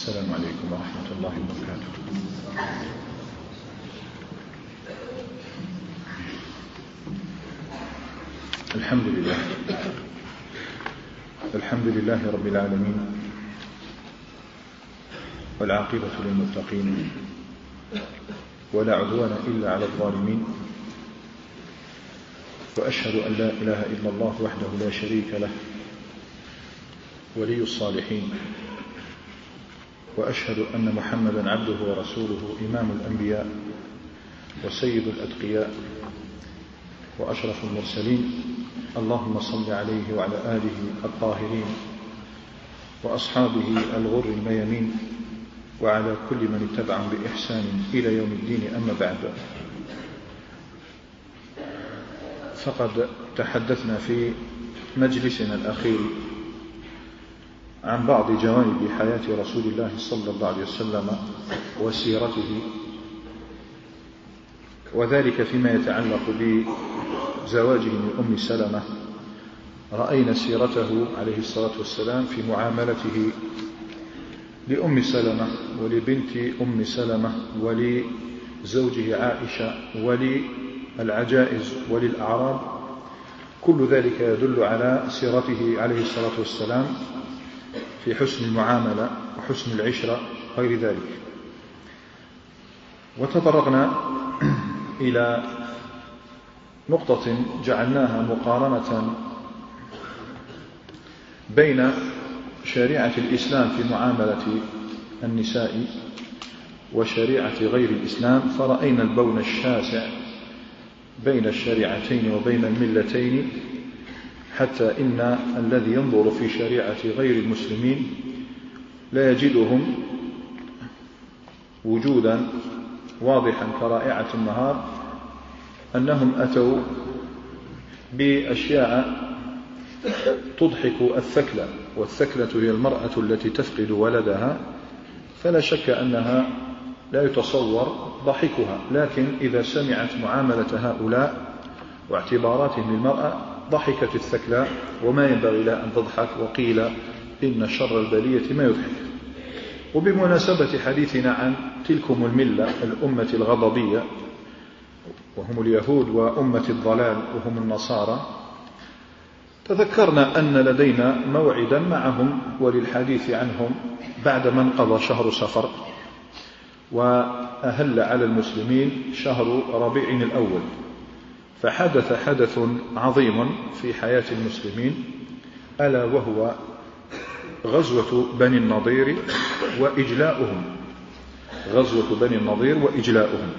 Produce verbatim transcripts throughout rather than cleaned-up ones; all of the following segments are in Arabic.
السلام عليكم ورحمة الله وبركاته. الحمد لله الحمد لله رب العالمين، والعاقبة للمتقين، ولا عدوان إلا على الظالمين، وأشهد أن لا إله إلا الله وحده لا شريك له ولي الصالحين، وأشهد أن محمدا عبده ورسوله إمام الأنبياء وسيد الأتقياء وأشرف المرسلين. اللهم صل عليه وعلى آله الطاهرين وأصحابه الغر الميامين، وعلى كل من اتبعهم بإحسان إلى يوم الدين. أما بعد، فقد تحدثنا في مجلسنا الأخير عن بعض جوانب حياة رسول الله صلى الله عليه وسلم وسيرته، وذلك فيما يتعلق بزواجه من أم سلمة. رأينا سيرته عليه الصلاة والسلام في معاملته لأم سلمة ولبنت أم سلمة ولزوجه عائشة وللعجائز وللأعراب. كل ذلك يدل على سيرته عليه الصلاة والسلام في حسن المعاملة وحسن العشرة غير ذلك. وتطرقنا إلى نقطة جعلناها مقارنة بين شريعة الإسلام في معاملة النساء وشريعة غير الإسلام، فرأينا البون الشاسع بين الشريعتين وبين الملتين، حتى إن الذي ينظر في شريعة غير المسلمين لا يجدهم وجودا واضحا كرائعة النهار، أنهم أتوا بأشياء تضحك الثكلى، والثكلة هي المرأة التي تفقد ولدها، فلا شك أنها لا يتصور ضحكها، لكن إذا سمعت معاملة هؤلاء واعتباراتهم للمرأة ضحكت الثكلى، وما ينبغي لها أن تضحك، وقيل إن شر البلية ما يضحك. وبمناسبة حديثنا عن تلكم الملة الأمة الغضبية، وهم اليهود، وأمة الضلال وهم النصارى، تذكرنا أن لدينا موعدا معهم وللحديث عنهم بعدما انقضى شهر صفر وأهل على المسلمين شهر ربيع الأول، فحدث حدث عظيم في حياة المسلمين، ألا وهو غزوة بني النضير وإجلاؤهم غزوة بني النضير وإجلاؤهم.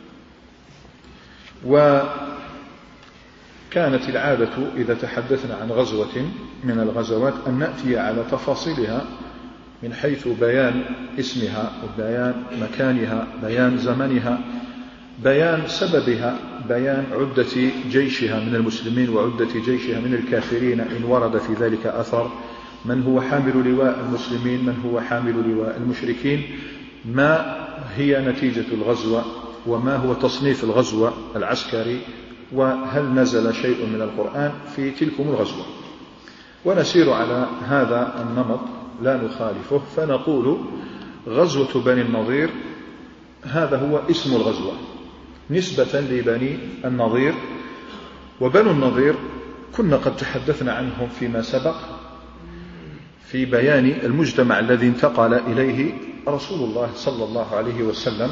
وكانت العادة إذا تحدثنا عن غزوة من الغزوات أن نأتي على تفاصيلها من حيث بيان اسمها وبيان مكانها، بيان زمنها، بيان سببها، بيان عدة جيشها من المسلمين وعدة جيشها من الكافرين إن ورد في ذلك أثر، من هو حامل لواء المسلمين، من هو حامل لواء المشركين، ما هي نتيجة الغزوة، وما هو تصنيف الغزوة العسكري، وهل نزل شيء من القرآن في تلكم الغزوة. ونسير على هذا النمط لا نخالفه، فنقول غزوة بني النضير هذا هو اسم الغزوة نسبة لبني النضير. وبنو النضير كنا قد تحدثنا عنهم فيما سبق في بيان المجتمع الذي انتقل إليه رسول الله صلى الله عليه وسلم.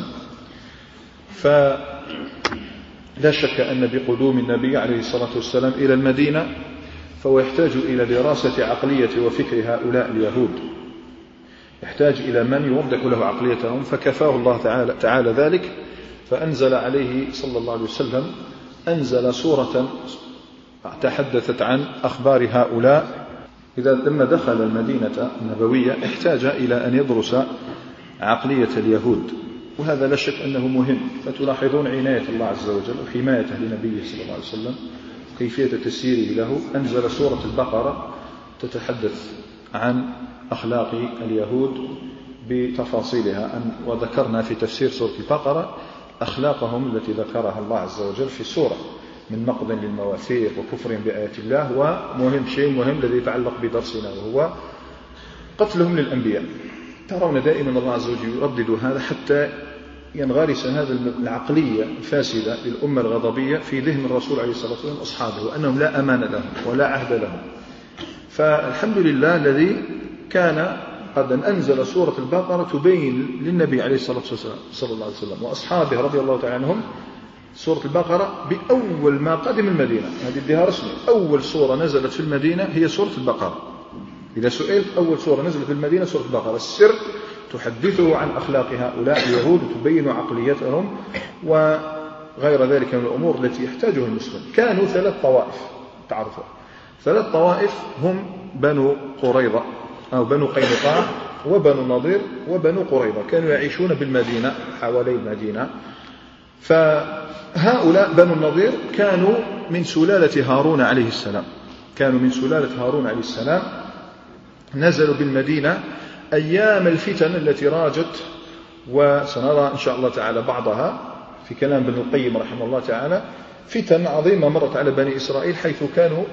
فلا شك أن بقدوم النبي عليه الصلاة والسلام إلى المدينة فهو يحتاج إلى دراسة عقلية وفكر هؤلاء اليهود، يحتاج إلى من يوضح له عقليتهم، فكفاه الله تعالى, تعالى ذلك، فأنزل عليه صلى الله عليه وسلم أنزل سورة تحدثت عن أخبار هؤلاء. إذا لما دخل المدينة النبوية احتاج إلى أن يدرس عقلية اليهود، وهذا لا شك أنه مهم. فتلاحظون عناية الله عز وجل وحمايته لنبيه صلى الله عليه وسلم، كيفية تسييره له. أنزل سورة البقرة تتحدث عن أخلاق اليهود بتفاصيلها، وذكرنا في تفسير سورة البقرة أخلاقهم التي ذكرها الله عز وجل في السورة من نقض للمواثيق وكفر بآيات الله، ومهم شيء مهم الذي يتعلق بدرسنا وهو قتلهم للأنبياء. ترون دائما الله عز وجل يردد هذا حتى ينغرس هذا العقلية الفاسدة للأمة الغضبية في ذهن الرسول عليه الصلاة والسلام وأصحابه، وأنهم لا أمان لهم ولا عهد لهم. فالحمد لله الذي كان قد أنزل سورة البقرة تبين للنبي عليه الصلاة والسلام صلى الله عليه وسلم وأصحابه رضي الله تعالى عنهم سورة البقرة بأول ما قدم المدينة. هذه ادها رسمي، أول سورة نزلت في المدينة هي سورة البقرة. إذا سئلت أول سورة نزلت في المدينة سورة البقرة. السر تحدثه عن أخلاق هؤلاء اليهود وتبين عقليتهم وغير ذلك من الأمور التي يحتاجها المسلم. كانوا ثلاث طوائف تعرفوا، ثلاث طوائف هم بنو قريظة أو بنو قينقاع وبنو النضير وبنو قريظة، كانوا يعيشون بالمدينة حوالي المدينة. فهؤلاء بنو النضير كانوا من سلالة هارون عليه السلام، كانوا من سلالة هارون عليه السلام، نزلوا بالمدينة أيام الفتن التي راجت، وسنرى إن شاء الله تعالى بعضها في كلام ابن القيم رحمه الله تعالى. فتن عظيمة مرت على بني إسرائيل حيث كانوا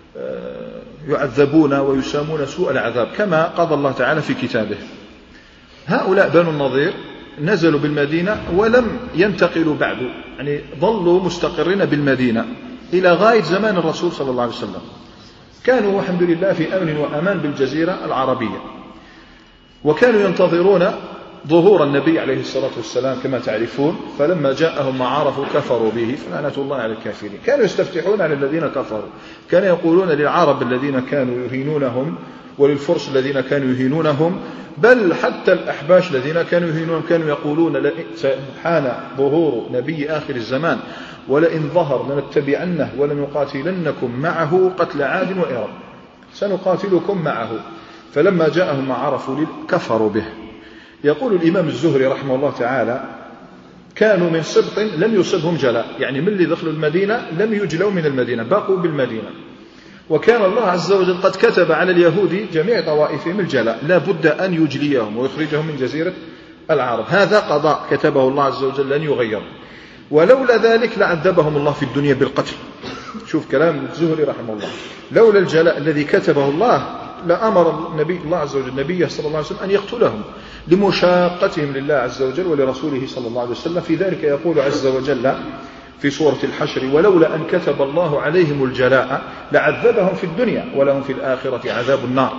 يعذبون ويسامون سوء العذاب كما قضى الله تعالى في كتابه. هؤلاء بنو النضير نزلوا بالمدينة ولم ينتقلوا بعد، يعني ظلوا مستقرين بالمدينة إلى غاية زمان الرسول صلى الله عليه وسلم. كانوا والحمد لله في أمن وأمان بالجزيرة العربية، وكانوا ينتظرون ظهور النبي عليه الصلاة والسلام كما تعرفون. فلما جاءهم ما عرفوا كفروا به فلعنة الله على الكافرين. كانوا يستفتحون على الذين كفروا، كانوا يقولون للعرب الذين كانوا يهينونهم وللفرس الذين كانوا يهينونهم، بل حتى الأحباش الذين كانوا يهينونهم كانوا يقولون حان ظهور نبي آخر الزمان ولئن ظهر لنتبعنه ولنقاتلنكم معه قتل عاد وإرم، سنقاتلكم معه. فلما جاءهم ما عرفوا كفروا به. يقول الإمام الزهري رحمه الله تعالى كانوا من سبط لم يصبهم جلاء، يعني من اللي دخلوا المدينة لم يجلوا من المدينة، بقوا بالمدينة. وكان الله عز وجل قد كتب على اليهود جميع طوائفهم الجلاء، لا بد أن يجليهم ويخرجهم من جزيرة العرب. هذا قضاء كتبه الله عز وجل لن يغير، ولولا ذلك لعذبهم الله في الدنيا بالقتل. شوف كلام الزهري رحمه الله، لولا الجلاء الذي كتبه الله لأمر النبي الله عز وجل نبيه صلى الله عليه وسلم أن يقتلهم لمشاقتهم لله عز وجل ولرسوله صلى الله عليه وسلم. في ذلك يقول عز وجل في سورة الحشر: ولولا أن كتب الله عليهم الجلاء لعذبهم في الدنيا ولهم في الآخرة عذاب النار.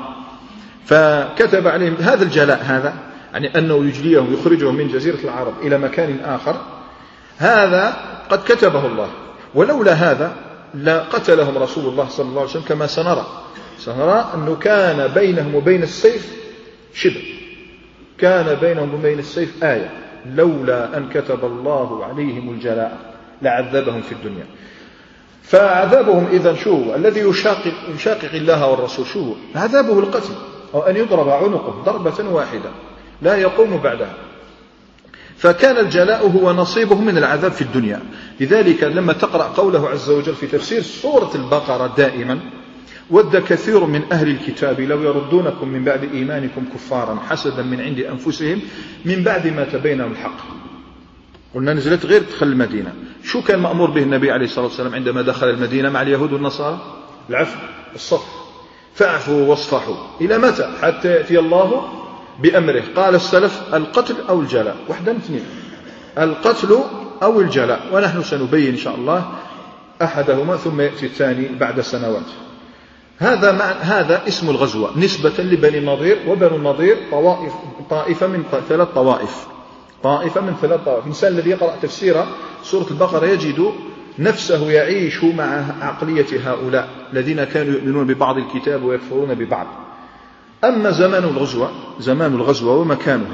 فكتب عليهم هذا الجلاء، هذا يعني أنه يجليهم يخرجهم من جزيرة العرب إلى مكان آخر، هذا قد كتبه الله. ولولا هذا لقتلهم رسول الله صلى الله عليه وسلم كما سنرى سنرى أنه كان بينهم وبين السيف شبه، كان بينهم وبين السيف آية. لولا أن كتب الله عليهم الجلاء لعذبهم في الدنيا. فعذابهم إذن شو الذي يشاقق, يشاقق الله والرسول؟ شو عذابه؟ القتل، أو أن يضرب عنقه ضربة واحدة لا يقوم بعدها. فكان الجلاء هو نصيبه من العذاب في الدنيا. لذلك لما تقرأ قوله عز وجل في تفسير سورة البقرة دائما: ود كثير من أهل الكتاب لو يردونكم من بعد إيمانكم كفارا حسدا من عند أنفسهم من بعد ما تبين الحق. قلنا نزلت غير دخل المدينة. شو كان مأمور به النبي عليه الصلاة والسلام عندما دخل المدينة مع اليهود والنصارى؟ العفو، الصفح، فاعفوا واصفحوا. إلى متى؟ حتى يأتي الله بأمره. قال السلف: القتل أو الجلاء، واحدة من اثنين، القتل أو الجلاء، ونحن سنبين إن شاء الله أحدهما ثم يأتي الثاني بعد سنوات. هذا مع هذا اسم الغزوة نسبة لبني النضير. وبنو النضير طوائف، طائفة من ثلاث طوائف، طائفة من ثلاث طوائف. الإنسان الذي يقرأ تفسير سورة البقرة يجد نفسه يعيش مع عقلية هؤلاء الذين كانوا يؤمنون ببعض الكتاب ويكفرون ببعض. أما زمان الغزوة، زمان الغزوة ومكانها،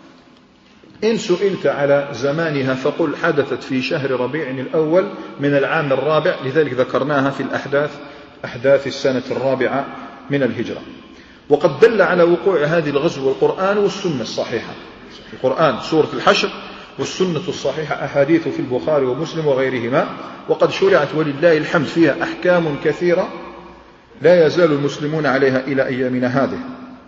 إن سئلت على زمانها فقل حدثت في شهر ربيع الأول من العام الرابع، لذلك ذكرناها في الأحداث أحداث السنة الرابعة من الهجرة. وقد دل على وقوع هذه الغزوة القرآن والسنة الصحيحة. القرآن سورة الحشر، والسنة الصحيحة أحاديث في البخاري ومسلم وغيرهما. وقد شرعت ولله الحمد فيها أحكام كثيرة لا يزال المسلمون عليها إلى أيامنا هذه.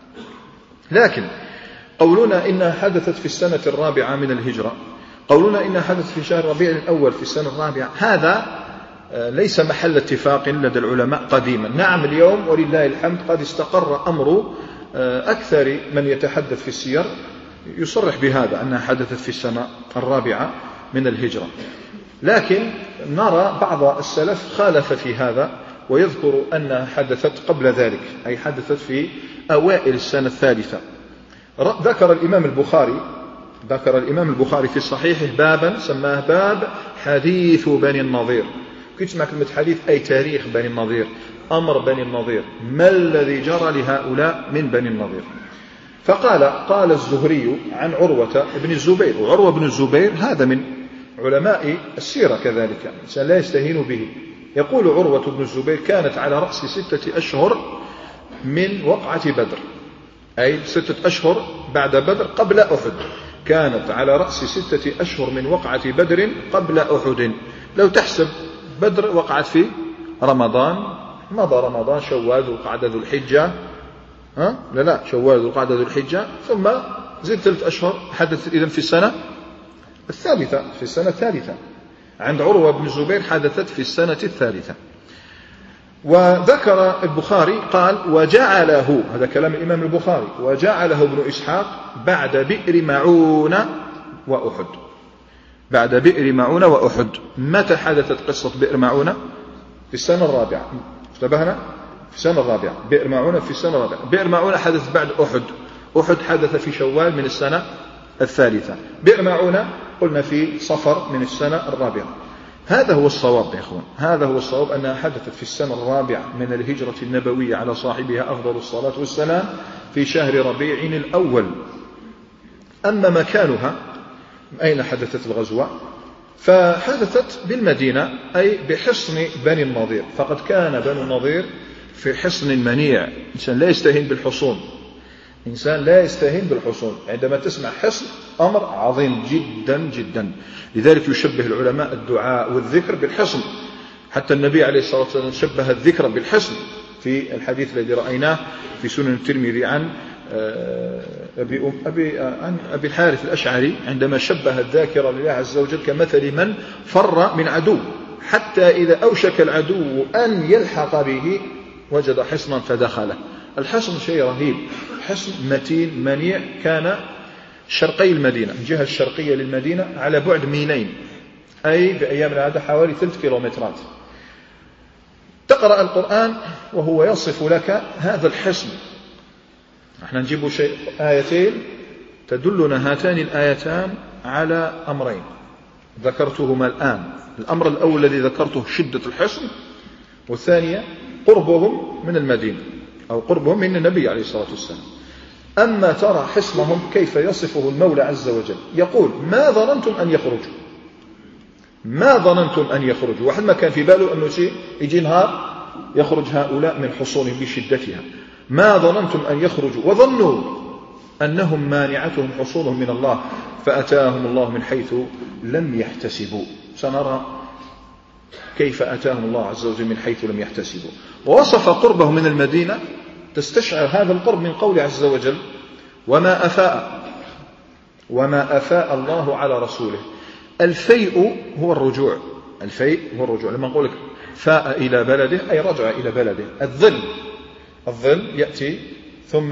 لكن قولنا إنها حدثت في السنة الرابعة من الهجرة، قولنا إنها حدثت في شهر ربيع الأول في السنة الرابعة، هذا ليس محل اتفاق لدى العلماء قديما. نعم اليوم ولله الحمد قد استقر أمر أكثر من يتحدث في السير يصرح بهذا أنها حدثت في السنة الرابعة من الهجرة، لكن نرى بعض السلف خالف في هذا ويذكر أنها حدثت قبل ذلك، أي حدثت في أوائل السنة الثالثة. ذكر الإمام البخاري ذكر الإمام البخاري في صحيحه بابا سماه باب حديث بني النضير. كنت تسمع كلمة حديث أي تاريخ بني النضير، أمر بني النضير، ما الذي جرى لهؤلاء من بني النضير. فقال قال الزهري عن عروة بن الزبير، وعروة بن الزبير هذا من علماء السيرة كذلك، لا يستهين به. يقول عروة بن الزبير كانت على رأس ستة أشهر من وقعة بدر، أي ستة أشهر بعد بدر قبل أحد، كانت على رأس ستة أشهر من وقعة بدر قبل أحد. لو تحسب بدر وقعت في رمضان، مضى رمضان شوال ذو القعدة ذو الحجة، ها؟ لا لا شوال ذو القعدة ذو الحجة، ثم زد ثلاث أشهر، حدثت إذن في السنة الثالثة في السنة الثالثة. عند عروة بن الزبير حدثت في السنة الثالثة. وذكر البخاري قال وجعله، هذا كلام الإمام البخاري، وجعله ابن إسحاق بعد بئر معون وأحد، بعد بئر معون وأحد. متى حدثت قصة بئر معون؟ في السنة الرابعة، انتبهنا، في السنة الرابعة. بئر معون في السنة الرابعة. بئر معون حدث بعد أحد، أحد حدث في شوال من السنة الثالثة. بئر معون قلنا في صفر من السنة الرابعة. هذا هو الصواب يا أخوان، هذا هو الصواب أنها حدثت في السنة الرابعة من الهجرة النبوية على صاحبها أفضل الصلاة والسلام في شهر ربيع الأول. أما مكانها أين حدثت الغزوة؟ فحدثت بالمدينة، أي بحصن بني النضير، فقد كان بنو النضير في حصن منيع. إنسان لا يستهين بالحصون، إنسان لا يستهين بالحصون. عندما تسمع حصن أمر عظيم جدا جدا، لذلك يشبه العلماء الدعاء والذكر بالحصن. حتى النبي عليه الصلاة والسلام شبه الذكر بالحصن في الحديث الذي رأيناه في سنن الترمذي عن أبي, أبي, عن أبي الحارث الأشعري، عندما شبه الذاكر لله عز وجل كمثل من فر من عدو، حتى إذا أوشك العدو أن يلحق به وجد حصنا فدخله. الحصن شيء رهيب، حصن متين منيع، كان شرقي المدينة، الجهة الشرقية للمدينة على بعد ميلين، أي بأيام العادة حوالي ثلاث كيلومترات. تقرأ القرآن وهو يصف لك هذا الحصن. احنا نجيب شيء آيتين تدلنا هاتان الآيتان على أمرين ذكرتهما الآن. الأمر الأول الذي ذكرته شدة الحصن، والثانية قربهم من المدينة أو قربهم من النبي عليه الصلاة والسلام. أما ترى حصنهم كيف يصفه المولى عز وجل، يقول ما ظننتم أن يخرجوا، ما ظننتم أن يخرجوا. واحد ما كان في باله أنه شيء يجي نهار يخرج هؤلاء من حصونهم بشدتها. ما ظننتم أن يخرجوا وظنوا أنهم مانعتهم حصولهم من الله فأتاهم الله من حيث لم يحتسبوا. سنرى كيف أتاهم الله عز وجل من حيث لم يحتسبوا. ووصف قربه من المدينة، تستشعر هذا القرب من قول عز وجل وما أفاء وما أفاء الله على رسوله. الفيء هو الرجوع، الفيء هو الرجوع. لما نقول لك فاء إلى بلده أي رجع إلى بلده. الظل الظل يأتي ثم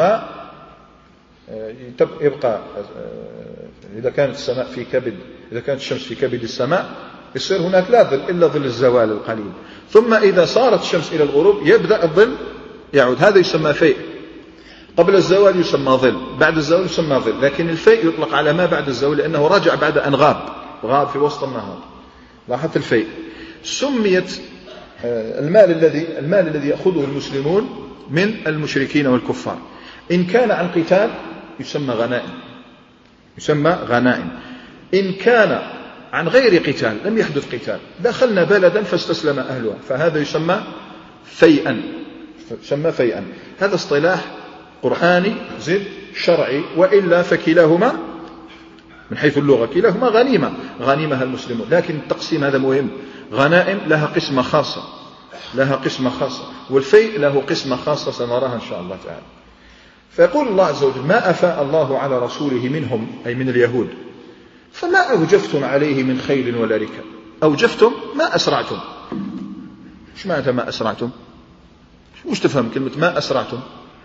يبقى، إذا كانت السماء في كبد، إذا كانت الشمس في كبد السماء يصير هناك لا ظل إلا ظل الزوال القليل، ثم إذا صارت الشمس إلى الغروب يبدأ الظل يعود. هذا يسمى فيء. قبل الزوال يسمى ظل، بعد الزوال يسمى ظل. لكن الفيء يطلق على ما بعد الزوال لأنه رجع بعد أن غاب، غاب في وسط النهار. لاحظت الفيء. سميت المال الذي المال الذي يأخذه المسلمون من المشركين والكفار، إن كان عن قتال يسمى غنائم، يسمى غنائم. إن كان عن غير قتال، لم يحدث قتال، دخلنا بلدا فاستسلم أهلها، فهذا يسمى فيئا، يسمى فيئا. هذا اصطلاح قرآني زد شرعي، وإلا فكلاهما من حيث اللغة كلاهما غنيمة، غنيمها المسلمون. لكن التقسيم هذا مهم. غنائم لها قسمة خاصة، لها قسمة خاصة، والفيء له قسمة خاصة سنراها إن شاء الله تعالى. فيقول الله عز وجل ما أفاء الله على رسوله منهم، أي من اليهود، فما أوجفتم عليه من خيل ولا ركاب. أوجفتم ما أسرعتم. إيش معنى ما أسرعتم؟ مش تفهم كلمة ما أسرعتم؟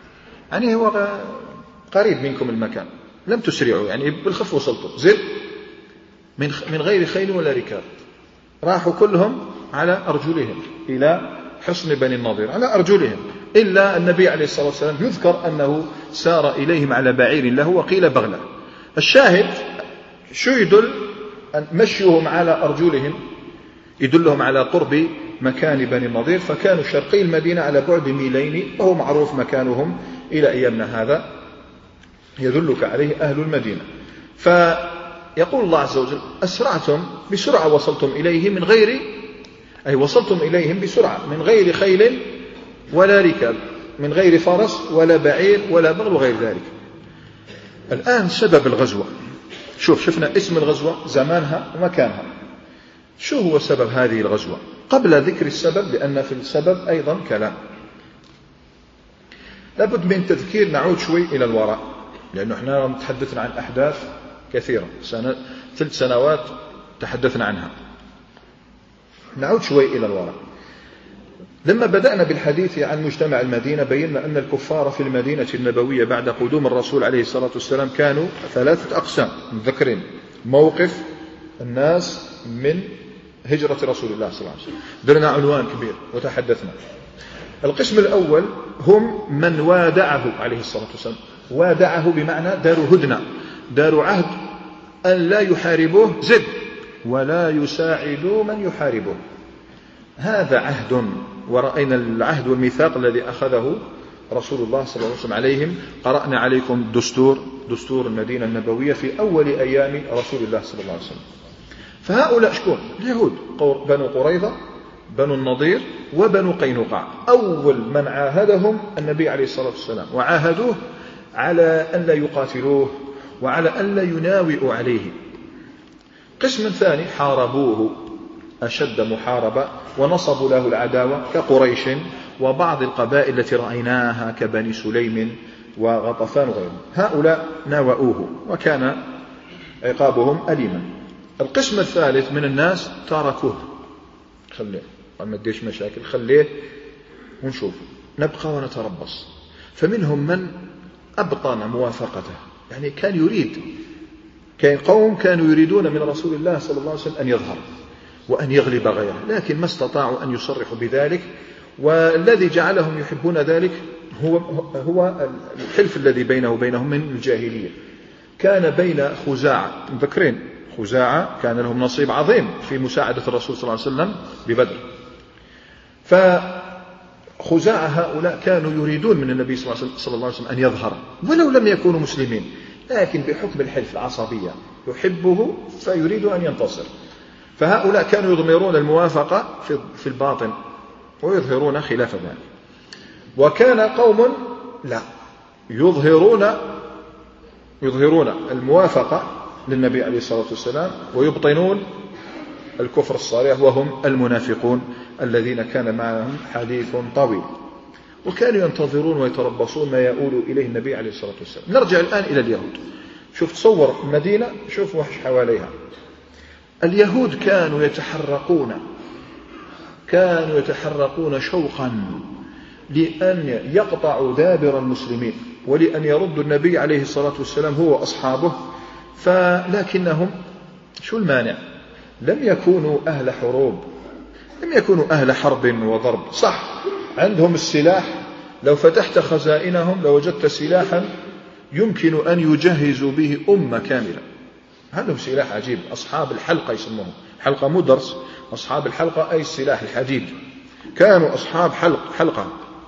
يعني هو قريب منكم المكان، لم تسرعوا، يعني بالخف وصلتوا. زد من من غير خيل ولا ركاب، راحوا كلهم على أرجلهم إلى حصن بني النضير على أرجلهم، إلا النبي عليه الصلاة والسلام يذكر أنه سار إليهم على بعير له وقيل بغلة. الشاهد شو يدل؟ أن مشيهم على أرجلهم يدلهم على قرب مكان بني النضير، فكانوا شرقي المدينة على بعد ميلين، وهو معروف مكانهم إلى أيامنا هذا، يدلك عليه أهل المدينة. فيقول الله عز وجل: أسرعتم بسرعة وصلتم إليه من غير، أي وصلتم إليهم بسرعة من غير خيل ولا ركاب، من غير فرس ولا بعير ولا بغل وغير ذلك. الآن سبب الغزوة، شوف شفنا اسم الغزوة، زمانها ومكانها. شو هو سبب هذه الغزوة؟ قبل ذكر السبب، لأن في السبب أيضا كلام، لابد من تذكير، نعود شوي إلى الوراء، لأنه احنا تحدثنا عن أحداث كثيرة، سنة ثلاث سنوات تحدثنا عنها. نعود شوي إلى الوراء. لما بدأنا بالحديث عن مجتمع المدينة بينا أن الكفار في المدينة النبوية بعد قدوم الرسول عليه الصلاة والسلام كانوا ثلاثة أقسام مذكرين: موقف الناس من هجرة رسول الله صلى الله عليه وسلم، درنا عنوان كبير وتحدثنا. القسم الأول هم من وادعه عليه الصلاة والسلام، وادعه بمعنى داروا هدنة، داروا عهد أن لا يحاربوه زد ولا يساعدوا من يحاربه. هذا عهد، ورأينا العهد والميثاق الذي أخذه رسول الله صلى الله عليه وسلم عليهم. قرأنا عليكم الدستور، دستور المدينة النبوية في أول أيام رسول الله صلى الله عليه وسلم. فهؤلاء شكون؟ اليهود، بنو قريظة، بنو النضير، وبنو قينقاع. أول من عاهدهم النبي عليه الصلاة والسلام، وعاهدوه على أن لا يقاتلوه وعلى أن لا يناوئوا عليه. قسم ثاني حاربوه أشد محاربة ونصبوا له العداوة كقريش وبعض القبائل التي رأيناها كبني سليم وغطفان وغيرهم. هؤلاء ناوؤوه وكان عقابهم أليما. القسم الثالث من الناس تركوه، خليه ما تديش مشاكل، خليه ونشوف، نبقى ونتربص. فمنهم من أبطن موافقته، يعني كان يريد، كان قوم كانوا يريدون من رسول الله صلى الله عليه وسلم أن يظهر وأن يغلب غيره، لكن ما استطاعوا أن يصرحوا بذلك. والذي جعلهم يحبون ذلك هو هو الحلف الذي بينه وبينهم من الجاهلية. كان بين خزاعة، مذكرين خزاعة كان لهم نصيب عظيم في مساعدة الرسول صلى الله عليه وسلم ببدر. فخزاعة هؤلاء كانوا يريدون من النبي صلى الله عليه وسلم أن يظهر ولو لم يكونوا مسلمين، لكن بحكم الحلف العصبية يحبه فيريد أن ينتصر. فهؤلاء كانوا يضمرون الموافقة في الباطن ويظهرون خلاف ذلك. وكان قوم لا يظهرون يظهرون الموافقة للنبي عليه الصلاة والسلام ويبطنون الكفر الصريح، وهم المنافقون الذين كان معهم حديث طويل، وكانوا ينتظرون ويتربصون ما يؤول إليه النبي عليه الصلاة والسلام. نرجع الآن إلى اليهود. شوف تصور مدينة، شوف وحش حواليها. اليهود كانوا يتحرقون كانوا يتحرقون شوقا لأن يقطعوا دابر المسلمين ولأن يردوا النبي عليه الصلاة والسلام هو وأصحابه. فلكنهم شو المانع؟ لم يكونوا أهل حروب، لم يكونوا أهل حرب وضرب. صح عندهم السلاح، لو فتحت خزائنهم لوجدت سلاحا يمكن أن يجهزوا به أمة كاملة. عندهم سلاح عجيب، أصحاب الحلقة يسموهم، حلقة مو درس، أصحاب الحلقة أي السلاح الحديد، كانوا أصحاب حلق حلقة،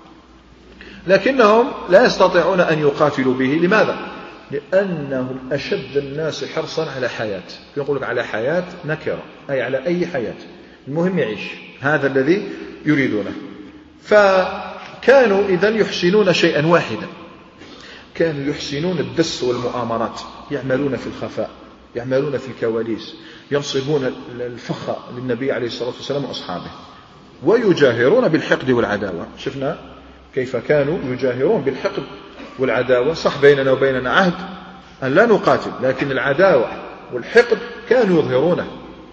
لكنهم لا يستطيعون أن يقاتلوا به. لماذا؟ لأنهم أشد الناس حرصا على حياة، يقول لك على حياة نكرة، أي على أي حياة، المهم يعيش، هذا الذي يريدونه. فكانوا إذن يحسنون شيئا واحدا، كانوا يحسنون الدس والمؤامرات، يعملون في الخفاء، يعملون في الكواليس، ينصبون الفخ للنبي عليه الصلاة والسلام وأصحابه، ويجاهرون بالحقد والعداوة. شفنا كيف كانوا يجاهرون بالحقد والعداوة. صح بيننا وبيننا عهد أن لا نقاتل، لكن العداوة والحقد كانوا يظهرونه.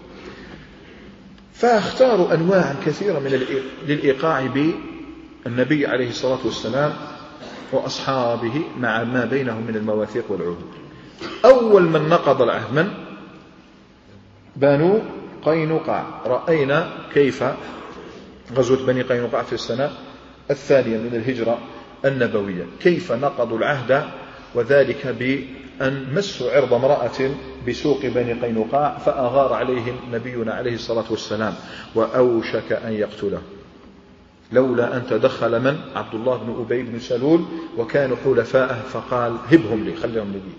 فاختاروا أنواع كثيرة من للإيقاع بالنبي عليه الصلاة والسلام وأصحابه مع ما بينهم من المواثيق والعهود. أول من نقض العهد من؟ بنو قينقاع. رأينا كيف غزوة بني قينقاع في السنة الثانية من الهجرة النبوية كيف نقضوا العهد، وذلك بأن مسوا عرض امرأة بسوق بني قينقاع فأغار عليهم نبينا عليه الصلاة والسلام وأوشك أن يقتله، لولا أن تدخل من؟ عبد الله بن أبي بن سلول وكانوا حلفاءه، فقال هبهم لي، خليهم لي.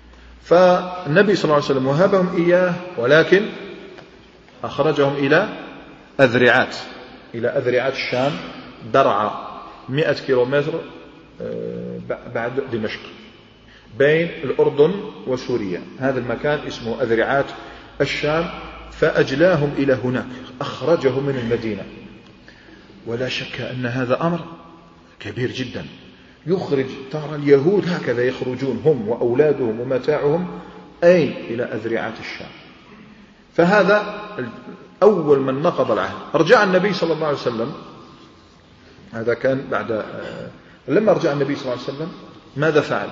فالنبي صلى الله عليه وسلم وهبهم إياه، ولكن أخرجهم إلى أذرعات إلى أذرعات الشام، درعا مئة كيلومتر بعد دمشق بين الأردن وسوريا. هذا المكان اسمه أذرعات الشام، فأجلاهم إلى هناك، أخرجهم من المدينة. ولا شك أن هذا أمر كبير جدا، يخرج ترى اليهود هكذا يخرجون هم وأولادهم ومتاعهم أين؟ إلى أذرعات الشام. فهذا أول من نقض العهد. رجع النبي صلى الله عليه وسلم، هذا كان بعد لما رجع النبي صلى الله عليه وسلم ماذا فعل؟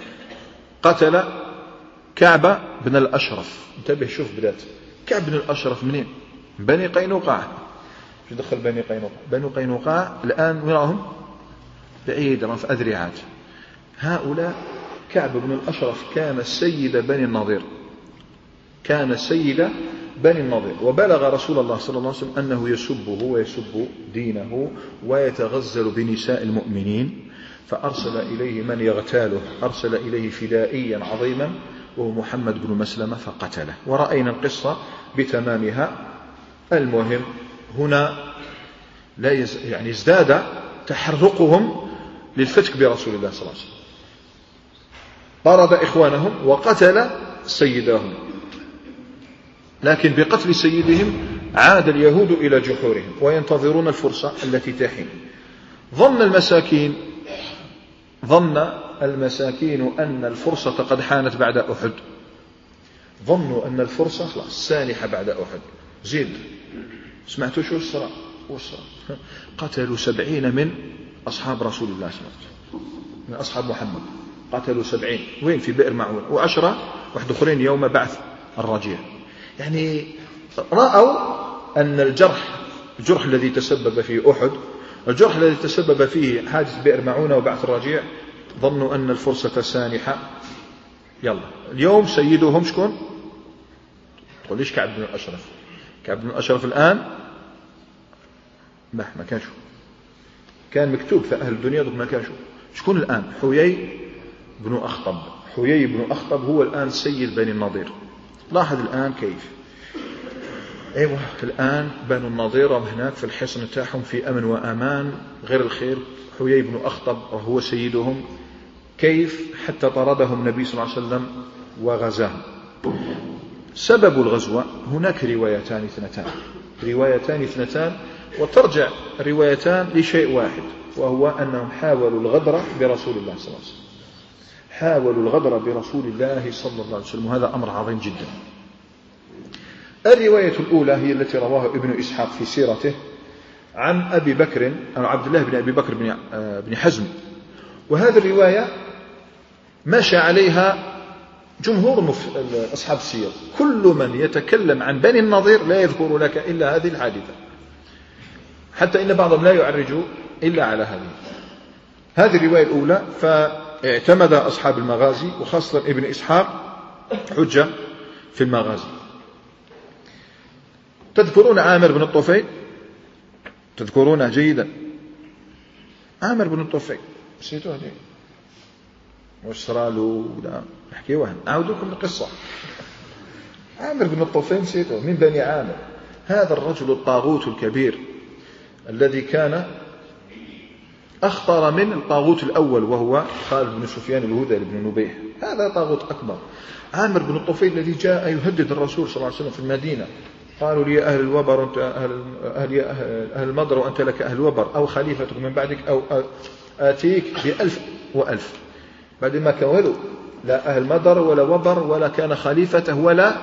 قتل كعب بن الأشرف. انتبه، شوف بلاد كعب بن الأشرف منين؟ بني قينقاع. شو دخل بني قينقاع؟ بني قينقاع الآن وراهم بعيد في أذرعات. هؤلاء كعب بن الأشرف كان سيد بني النضير، كان سيد بني النضير، وبلغ رسول الله صلى الله عليه وسلم أنه يسبه ويسب دينه ويتغزل بنساء المؤمنين، فأرسل إليه من يغتاله، أرسل إليه فدائيا عظيما وهو محمد بن مسلمة فقتله، ورأينا القصة بتمامها. المهم هنا لا يز... يعني ازداد تحرقهم للفتك برسول الله صلى الله عليه وسلم، طرد إخوانهم وقتل سيدهم، لكن بقتل سيدهم عاد اليهود إلى جحورهم وينتظرون الفرصة التي تحين. ظن المساكين ظن المساكين أن الفرصة قد حانت بعد أحد، ظنوا أن الفرصة خلاص سانحة بعد أحد. زيد سمعتوا شو الصراع؟ قتلوا سبعين من أصحاب رسول الله صلى الله عليه وسلم، من أصحاب محمد، قتلوا سبعين. وين؟ في بئر معون. وعشرة واحد آخرين يوم بعث الرجيع. يعني رأوا أن الجرح الجرح الذي تسبب فيه أحد، الجرح الذي تسبب فيه حادث بئر معونة وبعث الرجيع، ظنوا أن الفرصة سانحة. يلا اليوم سيدهم شكون؟ تقول ليش كعب بن الأشرف؟ كعب بن الأشرف الآن ما ما كان شو كان مكتوب في أهل الدنيا ما كان شو شكون الآن؟ حيي بن أخطب. حيي بن أخطب هو الآن سيد بني النضير. لاحظ الآن كيف، أيوة الآن بنو النضير هناك في الحصن تاعهم في أمن وأمان غير الخير. حيي بن أخطب وهو سيدهم، كيف حتى طردهم النبي صلى الله عليه وسلم وغزاهم. سبب الغزوة هناك روايتان اثنتان روايتان اثنتان وترجع روايتان لشيء واحد، وهو أنهم حاولوا الغدر برسول الله صلى الله عليه وسلم، حاولوا الغدر برسول الله صلى الله عليه وسلم، وهذا أمر عظيم جدا. الرواية الأولى هي التي رواه ابن إسحاق في سيرته عن أبي بكر أو عبد الله بن أبي بكر بن حزم، وهذه الرواية ماشى عليها جمهور أصحاب السير. كل من يتكلم عن بني النضير لا يذكر لك إلا هذه الحادثة، حتى إن بعضهم لا يعرج إلا على هذه هذه الرواية الأولى. فاعتمد أصحاب المغازي وخاصة ابن إسحاق حجة في المغازي. تذكرون عامر بن الطفيل؟ تذكرونه جيدا. عامر بن الطفيل نسيتوه هذه وش صار له؟ لا نحكي وهم، أعود لكم القصة. عامر بن الطفيل نسيتوه، من بني عامر. هذا الرجل الطاغوت الكبير الذي كان أخطر من الطاغوت الأول وهو خالد بن سفيان الهذلي بن نبيه، هذا طاغوت أكبر. عامر بن الطفيل الذي جاء يهدد الرسول صلى الله عليه وسلم في المدينة، قالوا لي أهل الوبر وأنت أهل, أهل, أهل المضر وأنت لك أهل الوبر، أو خليفتك من بعدك، أو آتيك بألف وألف. بعد ما كانوا لا أهل مضر ولا وبر ولا كان خليفته ولا،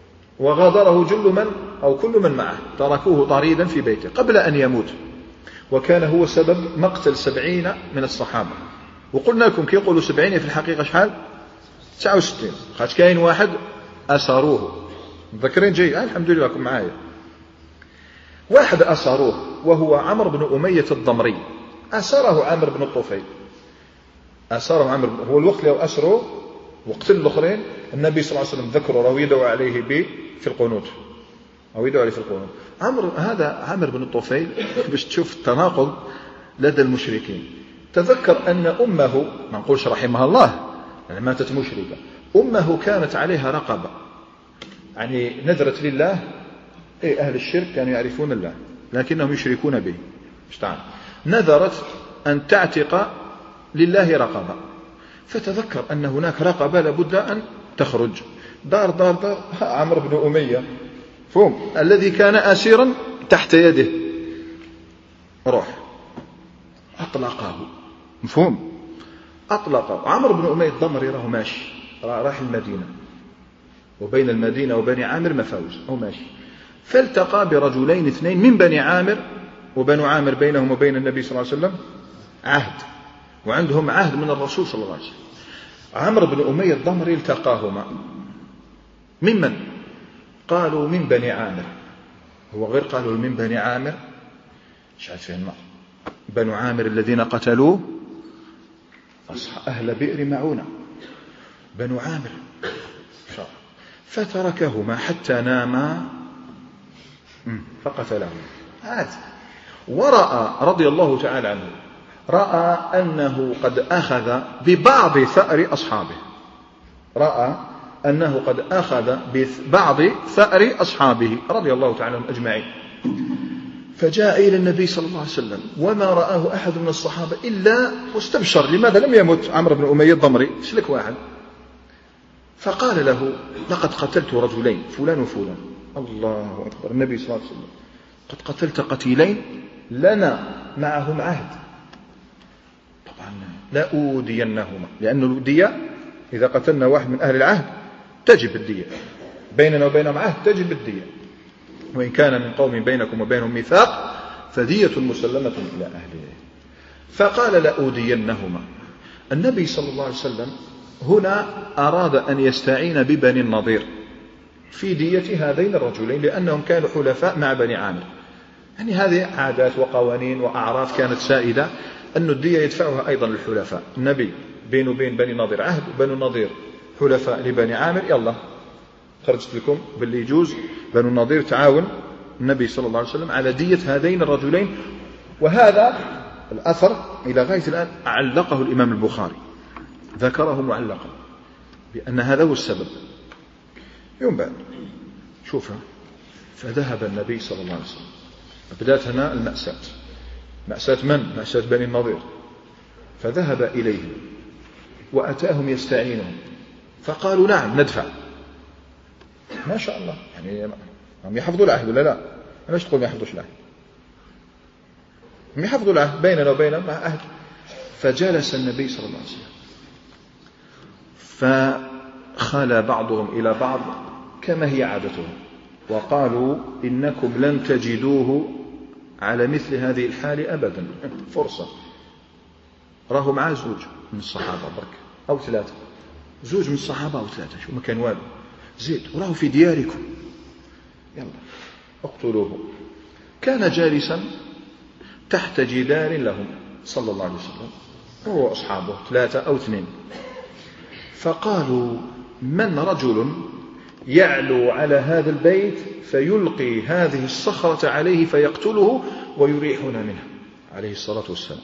وغادره جل من أو كل من معه، تركوه طريدا في بيته قبل أن يموت. وكان هو سبب مقتل سبعين من الصحابة. وقلنا لكم كي يقولوا سبعين في الحقيقة شحال؟ تسعة وستين، خاطر كاين واحد أسروه، مذكرين جيد؟ آه الحمد لله راكم معايا. واحد أسروه وهو عمرو بن أمية الضمري، أسره عامر بن الطفيل، أسره عامر بن... هو الوقت اللي أسره وقتل الآخرين النبي صلى الله عليه وسلم ذكره راه يدعو عليه ب في القنوت أو يدعو عليه في القنوت. عمرو هذا عامر بن الطفيل باش تشوف التناقض لدى المشركين. تذكر أن أمه، ما نقولش رحمها الله يعني ماتت مشركة، أمه كانت عليها رقبة، يعني نذرت لله. إيه أهل الشرك كانوا يعرفون الله لكنهم يشركون به. اشتعل نذرت أن تعتق لله رقبة، فتذكر أن هناك رقبة لابد أن تخرج. دار دار دار عمرو بن أمية فهم الذي كان أسيرا تحت يده، روح أطلقه، مفهوم؟ أطلقه. عمرو بن أمية الضمري راه ماشي، راح المدينة وبين المدينة وبني عامر مفاوز، أو ماشي، فالتقى برجلين اثنين من بني عامر، وبنو عامر بينهم وبين النبي صلى الله عليه وسلم عهد، وعندهم عهد من الرسول صلى الله عليه وسلم. عمرو بن أمية الضمري التقاهما ممن؟ قالوا من بني عامر. هو غير قالوا من بني عامر، شعد فيه النار، بنو عامر الذين قتلوا أهل بئر معونة، بنو عامر. فتركهما حتى ناما فقتلهما. عاد ورأى رضي الله تعالى عنه، رأى أنه قد أخذ ببعض ثأر أصحابه، رأى أنه قد أخذ ببعض ثأر أصحابه رضي الله تعالى عنهم أجمعين. فجاء إلى النبي صلى الله عليه وسلم وما رآه أحد من الصحابة إلا واستبشر. لماذا لم يمت عمرو بن أمية الضمري؟ شلك واحد. فقال له لقد قتلت رجلين فلان وفلان. الله أكبر. النبي صلى الله عليه وسلم قد قتلت قتيلين لنا معهم عهد، طبعا لا أودينهما، لأن الدية إذا قتلنا واحد من أهل العهد تجب الدية، بيننا وبينهم عهد تجب الدية، وإن كان من قوم بينكم وبينهم ميثاق فدية مسلمة إلى أهله. فقال لأودينهما. النبي صلى الله عليه وسلم هنا أراد أن يستعين ببني النضير في دية هذين الرجلين، لأنهم كانوا حلفاء مع بني عامر. يعني هذه عادات وقوانين وأعراف كانت سائدة، أن الدية يدفعها أيضا الحلفاء. النبي بين وبين بني النضير عهد، وبني النضير حلفاء لبني عامر، يلا خرجت لكم باللي يجوز بنو النضير تعاون النبي صلى الله عليه وسلم على دية هذين الرجلين. وهذا الأثر إلى غاية الآن علقه الإمام البخاري، ذكره معلقا بأن هذا هو السبب. يوم بعد شوفها، فذهب النبي صلى الله عليه وسلم. بدأت هنا المأساة. مأساة من؟ مأساة بني النضير. فذهب إليهم وأتاهم يستعينهم، فقالوا نعم ندفع. ما شاء الله، يعني هم يحفظوا العهد ولا لا؟ ليش تقول ما يحفظوش العهد؟ هم يحفظوا العهد بيننا وبينهم عهد. فجلس النبي صلى الله عليه وسلم، فخلى بعضهم إلى بعض كما هي عادتهم، وقالوا إنكم لن تجدوه على مثل هذه الحال أبدا، فرصة. راه معاه زوج من الصحابة برك أو ثلاثة، زوج من الصحابة أو ثلاثة، شو ما كان والو، زيد وراه في دياركم، يلا اقتلوه. كان جالسا تحت جدار لهم صلى الله عليه وسلم هو أصحابه ثلاثة أو اثنين. فقالوا من رجل يعلو على هذا البيت فيلقي هذه الصخرة عليه فيقتله ويريحنا منه عليه الصلاة والسلام.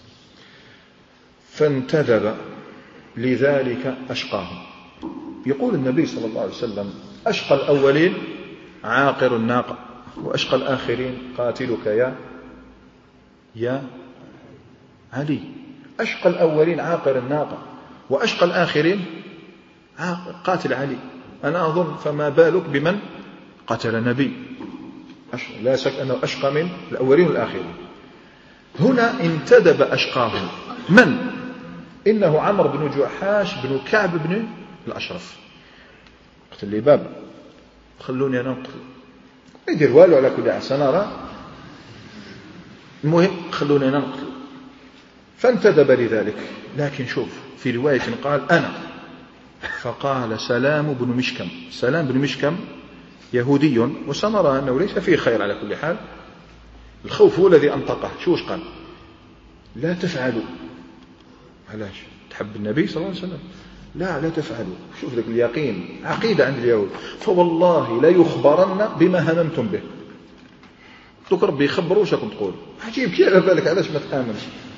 فانتدب لذلك أشقاهم. يقول النبي صلى الله عليه وسلم أشقى الأولين عاقر الناقة، وأشقى الآخرين قاتلك يا يا علي. أشقى الأولين عاقر الناقة، وأشقى الآخرين قاتل علي. أنا أظن فما بالك بمن قتل نبي، لا شك أنه أشقى من الأولين والآخرين. هنا انتدب أشقاهم من؟ إنه عمرو بن جحاش بن كعب بن الأشرف. قتل لي بابا، خلوني أنا أقتل، يدير والو على كل حال سنرى. المهم خلونا ننقل. فانتدب لذلك. لكن شوف في رواية قال أنا، فقال سلام بن مشكم. سلام بن مشكم يهودي، وسنرى أنه ليس فيه خير على كل حال. الخوف هو الذي أنطقه. شوش قال؟ لا تفعلوا. علاش؟ تحب النبي صلى الله عليه وسلم؟ لا لا تفعلوا. شوف ذلك اليقين، عقيدة عند اليهود. فوالله لا يخبرن بما هممتم به. دوك ربي يخبروا واش راكم تقول. عجيب كي على بالك علاش ما تآمنش.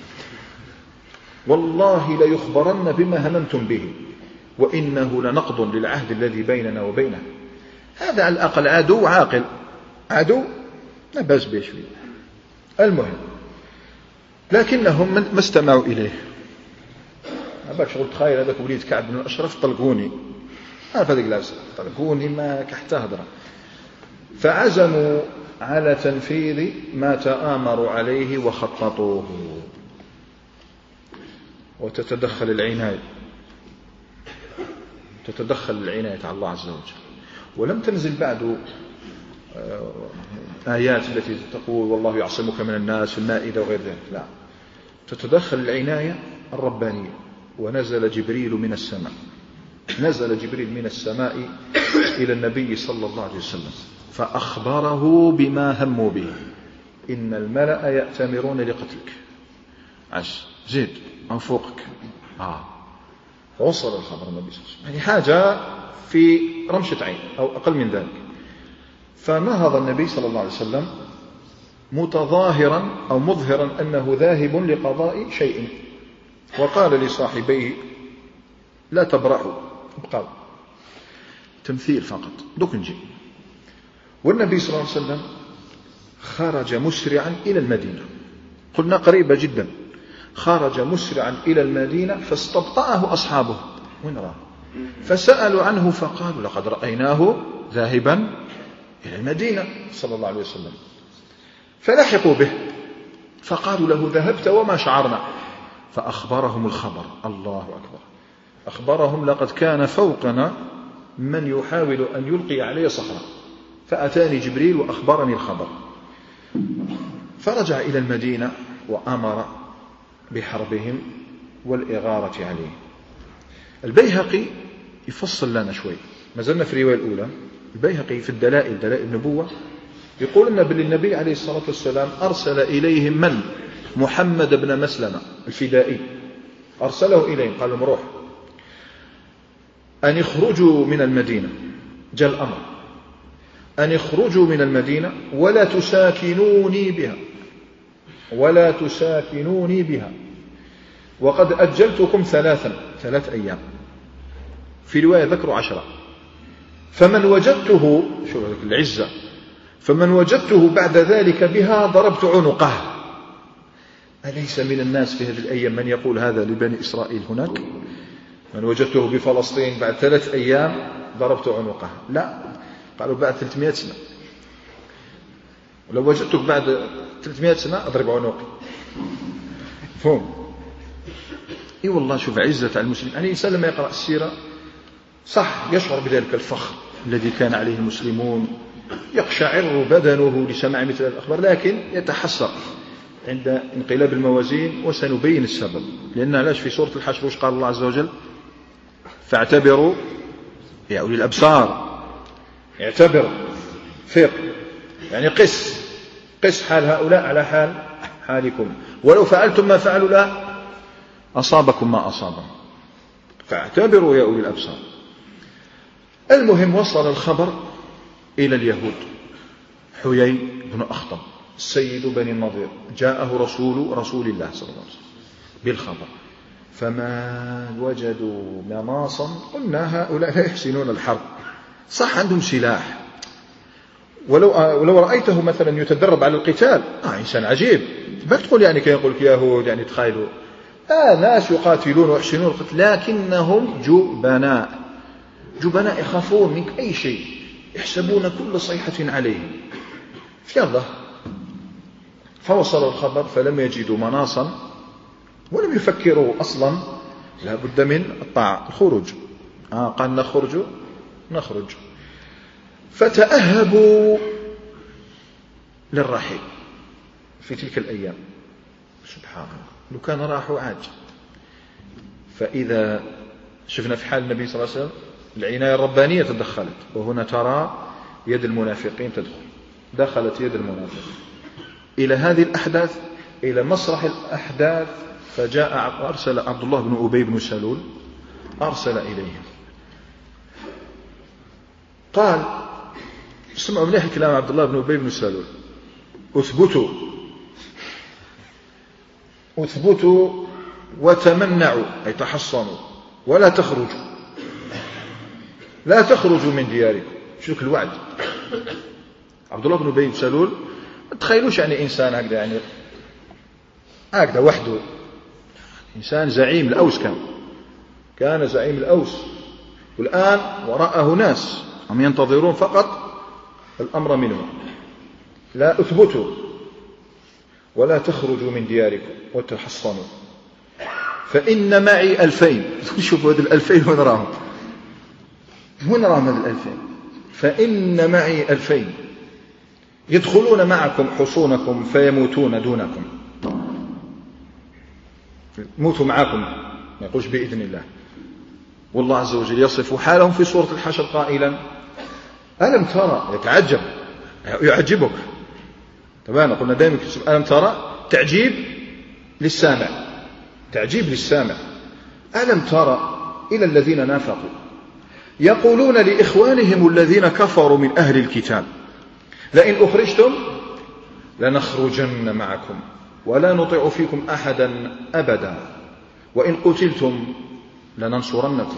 والله لا يخبرن بما هممتم به وإنه لنقض للعهد الذي بيننا وبينه. هذا على الأقل عدو عاقل، عدو لا بأس به شوية. المهم لكنهم ما استمعوا إليه. باش شغل تخيل هذاك وليد كعب بن الأشرف طلقوني، عارف هذيك لابسة طلقوني ما كحتى هضرة. فعزموا على تنفيذ ما تآمروا عليه وخططوه. وتتدخل العناية، تتدخل العناية على الله عز وجل. ولم تنزل بعد آيات التي تقول والله يعصمك من الناس في المائدة وغير ذلك، لا، تتدخل العناية الربانية. ونزل جبريل من السماء، نزل جبريل من السماء إلى النبي صلى الله عليه وسلم فأخبره بما هموا به. إن الملأ يأتمرون لقتلك. عش زيد من فوقك. آه. وصل الخبر النبي صلى الله عليه وسلم، يعني حاجة في رمشة عين أو أقل من ذلك. فنهض النبي صلى الله عليه وسلم متظاهرا أو مظهرا أنه ذاهب لقضاء شيء، وقال لصاحبيه لا تبرحوا ابقوا. تمثيل فقط، دوك نجي. والنبي صلى الله عليه وسلم خرج مسرعا إلى المدينة، قلنا قريبة جدا. خرج مسرعا إلى المدينة فاستبطأه أصحابه، وين راه؟ فسألوا عنه فقالوا لقد رأيناه ذاهبا إلى المدينة صلى الله عليه وسلم. فلحقوا به فقالوا له ذهبت وما شعرنا. فأخبرهم الخبر. الله أكبر. أخبرهم لقد كان فوقنا من يحاول أن يلقي علي صخرة، فأتاني جبريل وأخبرني الخبر. فرجع إلى المدينة وأمر بحربهم والإغارة عليه. البيهقي يفصل لنا شوي، ما زلنا في الرواية الأولى. البيهقي في الدلائل، دلائل النبوة، يقول أن النبي عليه الصلاة والسلام أرسل إليهم من؟ محمد بن مسلمة الفدائي، أرسله إليهم قال لهم روح أن يخرجوا من المدينة. جاء الأمر أن يخرجوا من المدينة ولا تساكنوني بها، ولا تساكنوني بها، وقد أجلتكم ثلاثا، ثلاث أيام. في رواية ذكروا عشرة. فمن وجدته، شوف العزة، فمن وجدته بعد ذلك بها ضربت عنقه. أليس من الناس في هذه الأيام من يقول هذا لبني إسرائيل هناك؟ من وجدته بفلسطين بعد ثلاث أيام ضربت عنقه. لا، قالوا بعد ثلاثمائة سنة. ولو وجدتك بعد ثلاثمائة سنة أضرب عنقي. فهم؟ اي والله شوف عزة على المسلمين. يعني الإنسان لما يقرأ السيرة صح يشعر بذلك الفخر الذي كان عليه المسلمون، يقشعر بدنه لسماع مثل الأخبار، لكن يتحسر عند انقلاب الموازين. وسنبين السبب، لأن علاش في سورة الحشر وش قال الله عز وجل؟ فاعتبروا يا أولي الأبصار، اعتبر فيق، يعني قس قس حال هؤلاء على حال حالكم، ولو فعلتم ما فعلوا لا أصابكم ما أصابهم، فاعتبروا يا أولي الأبصار. المهم وصل الخبر إلى اليهود. حيي بن أخطب سيد بني النضير جاءه رسول رسول الله صلى الله عليه وسلم بالخبر، فما وجدوا مناصا. قلنا هؤلاء لا يحسنون الحرب، صح عندهم سلاح، ولو ولو رأيته مثلا يتدرب على القتال آه إنسان عجيب. ما تقول يعني كي يقول يهود يعني تخيلوا آه ناس يقاتلون ويحسنون القتال، لكنهم جبناء، جبناء يخافون منك أي شيء، يحسبون كل صيحة عليهم. يلا فوصل الخبر فلم يجدوا مناصا ولم يفكروا أصلا، لا بد من الطاعة الخروج. آه قال نخرج نخرج فتأهبوا للرحيل. في تلك الأيام. سبحان الله، لو كان راحوا عاج. فإذا شفنا في حال النبي صلى الله عليه وسلم العناية الربانية تدخلت، وهنا ترى يد المنافقين تدخل. دخلت يد المنافق إلى هذه الأحداث، إلى مسرح الأحداث، فجاء أرسل عبد الله بن أبي بن سلول، أرسل إليهم قال: اسمعوا مليح كلام عبد الله بن أبي بن سلول، اثبتوا اثبتوا وتمنعوا، أي تحصنوا، ولا تخرجوا، لا تخرجوا من دياركم. شوف الوعد. عبد الله بن أبي بن سلول ما تخيلوش يعني إنسان هكذا، يعني هكذا وحده، إنسان زعيم الأوس، كان كان زعيم الأوس، والآن وراءه ناس هم ينتظرون فقط الأمر منه. لا، اثبتوا ولا تخرجوا من دياركم وتحصنوا، فإن معي ألفين. شوفوا هذه الألفين وين راهم، وين راهم هذه الألفين؟ فإن معي ألفين يدخلون معكم حصونكم فيموتون دونكم. موتوا معكم، ما يقولش بإذن الله. والله عز وجل يصف حالهم في سورة الحشر قائلا: ألم ترى، يتعجب، يعجبك. طبعا قلنا دائما ألم ترى تعجيب للسامع، تعجيب للسامع. ألم ترى إلى الذين نافقوا يقولون لإخوانهم الذين كفروا من أهل الكتاب: لئن أخرجتم لنخرجن معكم ولا نطيع فيكم أحدا أبدا وإن قتلتم لننصرنكم.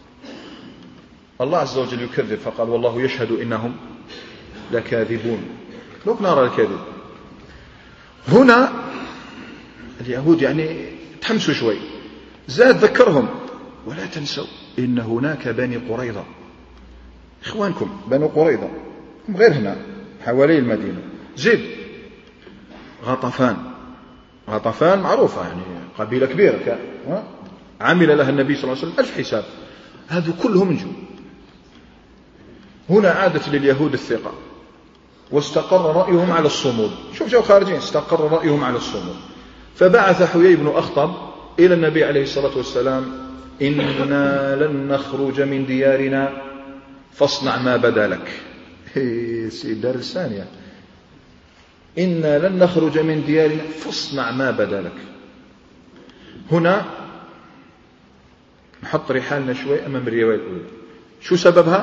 الله عز وجل يكذب فقال: والله يشهد إنهم لكاذبون. لو نرى الكذب هنا، اليهود يعني تحمسوا شوي، زاد ذكرهم: ولا تنسوا إن هناك بني قريظة، إخوانكم بني قريظة هم غير هنا حوالي المدينة. زيد غطفان، غطفان معروفة يعني قبيلة كبيرة، عمل لها النبي صلى الله عليه وسلم ألف حساب، هذو كلهم نجوا. هنا عادت لليهود الثقة واستقر رأيهم على الصمود. شوف جو خارجين، استقر رأيهم على الصمود. فبعث حيي بن أخطب إلى النبي عليه الصلاة والسلام: إنا لن نخرج من ديارنا فاصنع ما بدا لك. سيد دار الثانية، إنا لن نخرج من ديارنا فاصنع ما بدا لك. هنا نحط رحالنا شوي أمام الرواية الأولى. شو سببها؟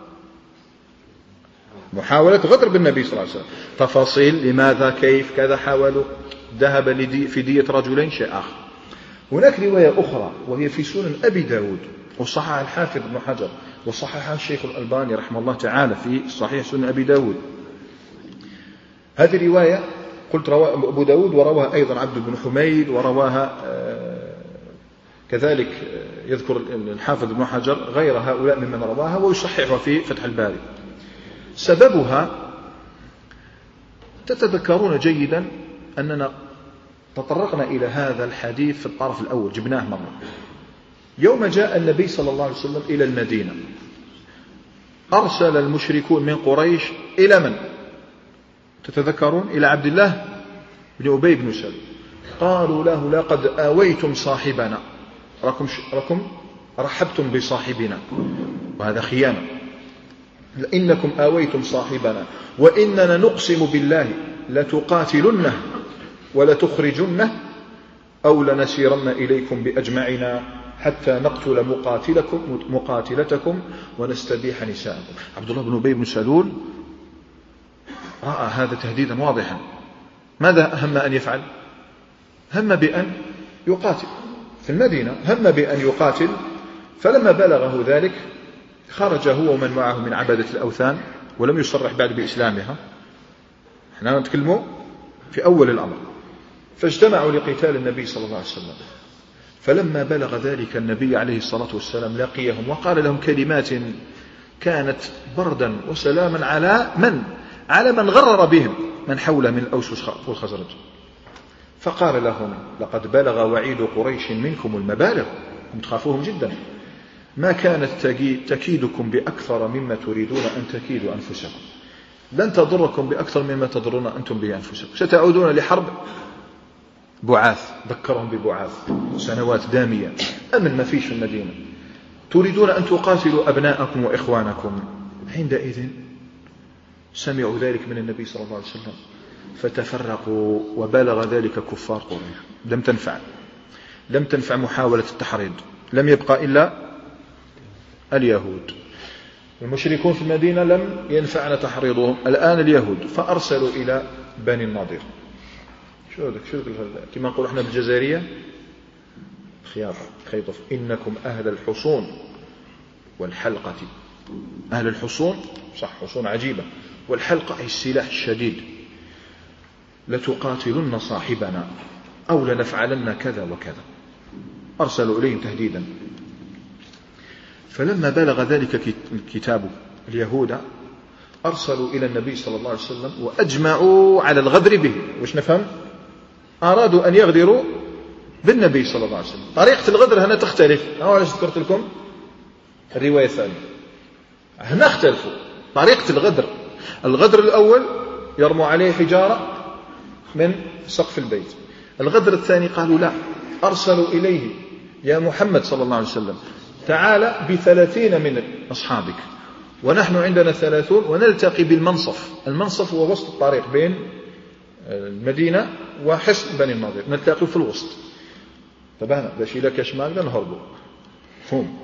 محاولة غدر بالنبي صلى الله عليه وسلم. تفاصيل لماذا كيف كذا حاولوا، ذهب لدي في دية رجلين، شيء آخر. هناك رواية أخرى وهي في سنن أبي داود، وصححها الحافظ ابن حجر، وصححها الشيخ الألباني رحمه الله تعالى في صحيح سنن أبي داود. هذه رواية قلت رواه أبو داود، ورواها أيضا عبد بن حميد، ورواها كذلك يذكر الحافظ ابن حجر غير هؤلاء ممن رواها، ويصححها في فتح الباري. سببها تتذكرون جيدا أننا تطرقنا إلى هذا الحديث في الطرف الأول، جبناه مرة. يوم جاء النبي صلى الله عليه وسلم إلى المدينة، أرسل المشركون من قريش إلى من؟ تتذكرون؟ إلى عبد الله بن أبي بن سلول. قالوا له: لقد آويتم صاحبنا، ركم, ركم رحبتم بصاحبنا، وهذا خيانة. إنكم آويتم صاحبنا وإننا نقسم بالله لتقاتلنه ولتخرجنه أو لنسيرن إليكم بأجمعنا حتى نقتل مقاتلكم مقاتلتكم ونستبيح نساءكم. عبد الله بن أبي بن سلول رأى هذا تهديدا واضحا. ماذا هم أن يفعل؟ هم بأن يقاتل في المدينة، هم بأن يقاتل. فلما بلغه ذلك خرج هو ومن معه من عبدة الأوثان، ولم يصرح بعد بإسلامها، احنا نتكلموا في أول الأمر. فاجتمعوا لقتال النبي صلى الله عليه وسلم. فلما بلغ ذلك النبي عليه الصلاة والسلام لقيهم وقال لهم كلمات كانت بردا وسلاما على من؟ على من غرر بهم من حوله من الأوس والخزرج. فقال لهم: لقد بلغ وعيد قريش منكم المبالغ، هم تخافوهم جدا، ما كانت تكيدكم بأكثر مما تريدون أن تكيدوا أنفسكم. لن تضركم بأكثر مما تضرون أنتم به أنفسكم، ستعودون لحرب بعاث، ذكرهم ببعاث، سنوات دامية، أمن ما فيش في المدينة، تريدون أن تقاتلوا أبناءكم وإخوانكم. عندئذ سمعوا ذلك من النبي صلى الله عليه وسلم فتفرقوا، وبلغ ذلك كفار قريش. لم تنفع لم تنفع محاولة التحريض، لم يبقى إلا اليهود. المشركون في المدينة لم ينفعنا تحريضهم، الآن اليهود، فأرسلوا إلى بني النضير. شو ذلك شو ذلك كما نقول احنا بالجزائرية خياطة خيطف، إنكم أهل الحصون والحلقة. أهل الحصون صح، حصون عجيبة، والحلقة أي السلاح الشديد، لتقاتلن صاحبنا أو لنفعلن كذا وكذا. أرسلوا إليهم تهديدا. فلما بلغ ذلك كتاب اليهود أرسلوا إلى النبي صلى الله عليه وسلم وأجمعوا على الغدر به. وش نفهم؟ أرادوا أن يغدروا بالنبي صلى الله عليه وسلم. طريقة الغدر هنا تختلف، أولا ذكرت لكم الرواية الثانية، هنا اختلفوا طريقة الغدر. الغدر الأول يرموا عليه حجارة من سقف البيت. الغدر الثاني قالوا لا، أرسلوا إليه يا محمد صلى الله عليه وسلم تعال بثلاثين من أصحابك ونحن عندنا ثلاثون ونلتقي بالمنصف. المنصف هو وسط الطريق بين المدينة وحصن بني النضير، نلتقي في الوسط. تبعنا باش إلا كاش ما نقدر نهربوا فهم.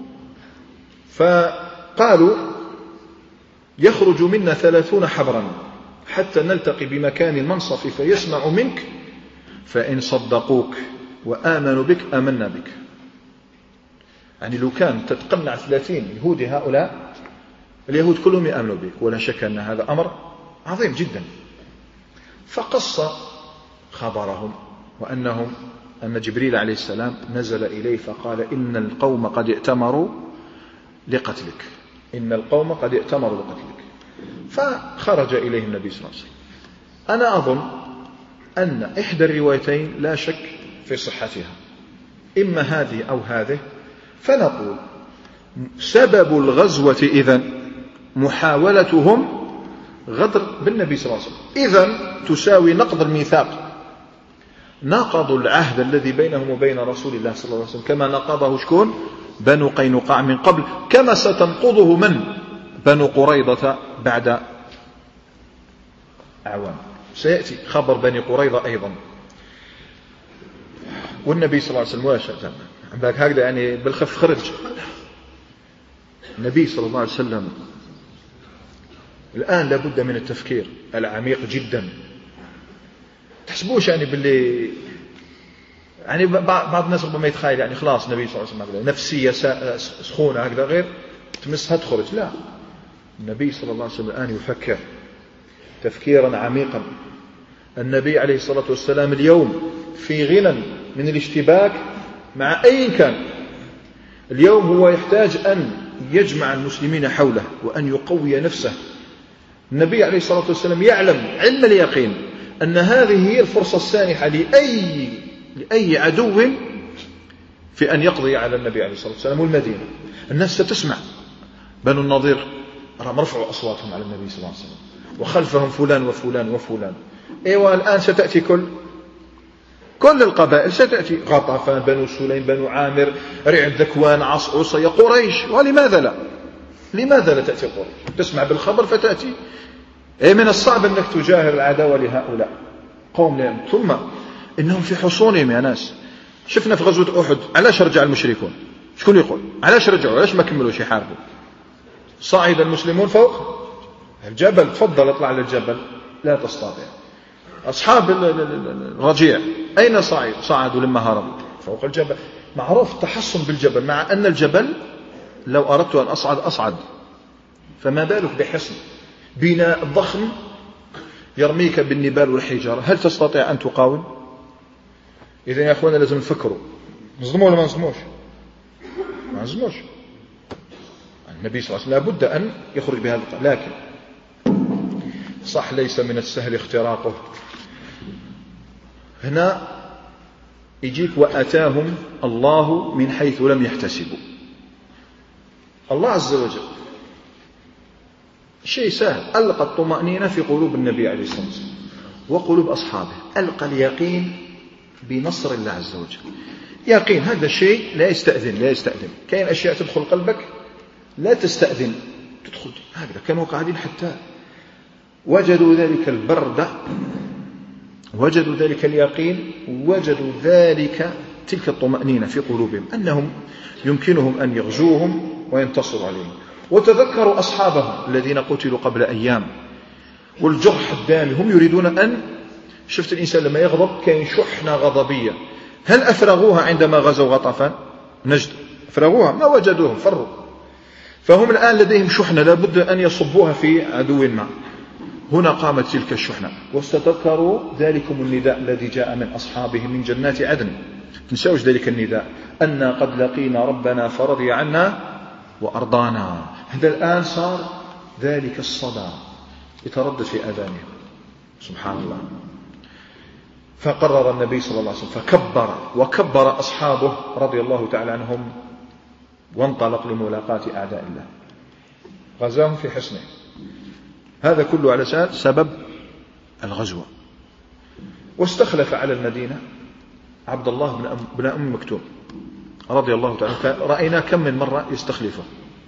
فقالوا يخرج منا ثلاثون حبرا حتى نلتقي بمكان المنصف فيسمع منك، فإن صدقوك وآمنوا بك آمنا بك. يعني لو كان تتقنع ثلاثين يهودي هؤلاء اليهود كلهم يآمنوا بك، ولا شك أن هذا أمر عظيم جدا. فقص خبرهم وأنهم أن جبريل عليه السلام نزل إليه فقال إن القوم قد ائتمروا لقتلك، إن القوم قد ائتمروا لقتلك. فخرج إليه النبي صلى الله عليه وسلم. أنا أظن أن إحدى الروايتين لا شك في صحتها، إما هذه أو هذه. فنقول سبب الغزوة إذن محاولتهم غدر بالنبي صلى الله عليه وسلم، إذن تساوي نقض الميثاق. نقضوا العهد الذي بينهم وبين رسول الله صلى الله عليه وسلم كما نقضه شكون؟ بنو قينقاع من قبل، كما ستنقضه من؟ بنو قريظة بعد أعوام. سيأتي خبر بني قريظة أيضا. والنبي صلى الله عليه وسلم واشا عندك هكذا يعني بالخف خرج. النبي صلى الله عليه وسلم الآن لابد من التفكير العميق جدا. تحسبوش يعني باللي يعني بعض الناس ربما يتخيل يعني خلاص النبي صلى الله عليه وسلم نفسية سخونة هكذا غير تمسها تخرج. لا، النبي صلى الله عليه وسلم الآن يفكر تفكيرا عميقا. النبي عليه الصلاة والسلام اليوم في غنى من الاشتباك مع أي كان. اليوم هو يحتاج أن يجمع المسلمين حوله وأن يقوي نفسه. النبي عليه الصلاة والسلام يعلم علم اليقين أن هذه هي الفرصة السانحة لأي, لأي عدو في أن يقضي على النبي عليه الصلاة والسلام والمدينة. الناس ستسمع بنو النضير رفعوا أصواتهم على النبي صلى الله عليه وسلم وخلفهم فلان وفلان وفلان. ايوه الآن ستأتي كل كل القبائل ستأتي، غطفان، بنو سليم، بنو عامر، رعد، ذكوان، عص، عصي، قريش. ولماذا لا؟ لماذا لا تأتي قريش؟ تسمع بالخبر فتأتي. اي من الصعب أنك تجاهر العداوة لهؤلاء قوم لهم. ثم إنهم في حصونهم يا ناس. شفنا في غزوة أحد علاش رجع المشركون؟ شكون يقول علاش رجعوا؟ علاش ما كملوش يحاربوا؟ صعد المسلمون فوق الجبل، تفضل اطلع للجبل، لا تستطيع. أصحاب الرجيع أين صعد؟ صعدوا لما هربوا فوق الجبل. معروف التحصن بالجبل، مع أن الجبل لو أردت أن أصعد أصعد، فما بالك بحصن بناء ضخم يرميك بالنبال والحجارة، هل تستطيع أن تقاوم؟ إذن يا أخوانا لازم نفكروا، نظلموا ولا ما نظلموش؟ ما نظلموش. النبي صلى الله عليه وسلم لابد أن يخرج بهذا، لكن صح ليس من السهل اختراقه. هنا يجيك وأتاهم الله من حيث لم يحتسبوا. الله عز وجل شيء سهل. ألقى الطمأنينة في قلوب النبي عليه الصلاة والسلام وقلوب أصحابه، ألقى اليقين بنصر الله عز وجل. يقين هذا الشيء لا يستأذن لا يستأذن كاين أشياء تدخل قلبك لا تستأذن تدخل هكذا. كانوا قاعدين حتى وجدوا ذلك البرد، وجدوا ذلك اليقين، وجدوا ذلك تلك الطمأنينة في قلوبهم أنهم يمكنهم أن يغزوهم وينتصروا عليهم. وتذكروا أصحابهم الذين قتلوا قبل أيام والجرح الدامي، هم يريدون أن شفت الإنسان لما يغضب كاين شحنة غضبية، هل أفرغوها عندما غزوا غطفان نجد؟ أفرغوها؟ ما وجدوهم، فروا. فهم الآن لديهم شحنة لابد أن يصبوها في عدو ما. هنا قامت تلك الشحنة واستذكروا ذلكم النداء الذي جاء من أصحابهم من جنات عدن. تنسوش ذلك النداء أن قد لقينا ربنا فرضي عنا وأرضانا. هذا الآن صار ذلك الصدى يتردد في أذانهم، سبحان الله. فقرر النبي صلى الله عليه وسلم فكبر وكبر أصحابه رضي الله تعالى عنهم وانطلق لملاقاة أعداء الله، غزاهم في حصنه. هذا كله على سبب الغزوة. واستخلف على المدينة عبد الله بن أم مكتوم رضي الله تعالى عنه، رأينا كم من مرة يستخلفه.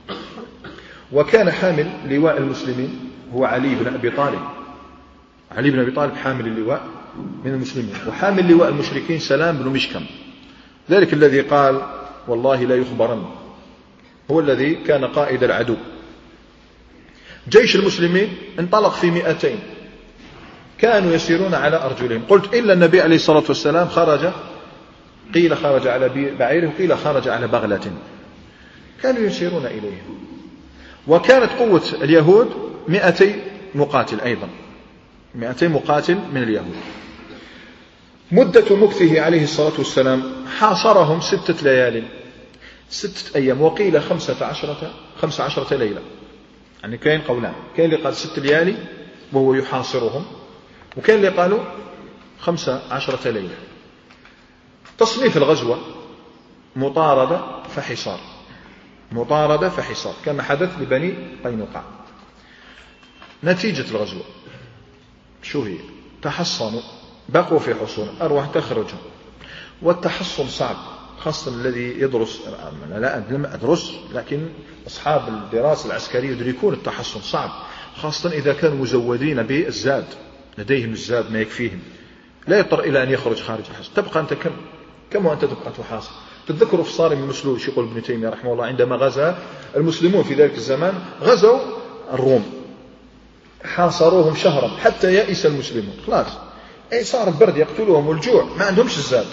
وكان حامل لواء المسلمين هو علي بن أبي طالب. علي بن أبي طالب حامل اللواء من المسلمين، وحامل لواء المشركين سلام بن مشكم، ذلك الذي قال والله لا يخبرن، هو الذي كان قائد العدو. جيش المسلمين انطلق في مئتين، كانوا يسيرون على أرجلهم. قلت إلا النبي عليه الصلاة والسلام خرج، قيل خرج على بعيره وقيل خرج على بغلة، كانوا يسيرون إليهم. وكانت قوة اليهود مئتي مقاتل أيضا، مئتي مقاتل من اليهود. مدة مكثه عليه الصلاة والسلام حاصرهم ستة ليال، ستة أيام، وقيل خمسة عشرة خمسة عشرة ليلة. يعني كاين قولان، كاين اللي قال ست ليالي وهو يحاصرهم، وكاين اللي قالوا خمسة عشرة ليلة. تصنيف الغزوة مطاردة فحصار، مطاردة فحصار كما حدث لبني قينقاع. نتيجة الغزوة شو هي؟ تحصنوا، بقوا في حصون، أرواح تخرجهم. والتحصن صعب، خاصة الذي يدرس، أنا لا لم أدرس، لكن أصحاب الدراسة العسكرية يدركون التحصن صعب، خاصة إذا كانوا مزودين بالزاد، لديهم الزاد ما يكفيهم، لا يضطر إلى أن يخرج خارج الحصن. تبقى أنت كم كم وأنت تبقى تحاصر. تتذكروا في صارم المسلول شو يقول ابن تيمية رحمه الله عندما غزا المسلمون في ذلك الزمان، غزوا الروم حاصروهم شهرا حتى يئس المسلمون، خلاص أي صار البرد يقتلهم والجوع، ما عندهمش الزاد.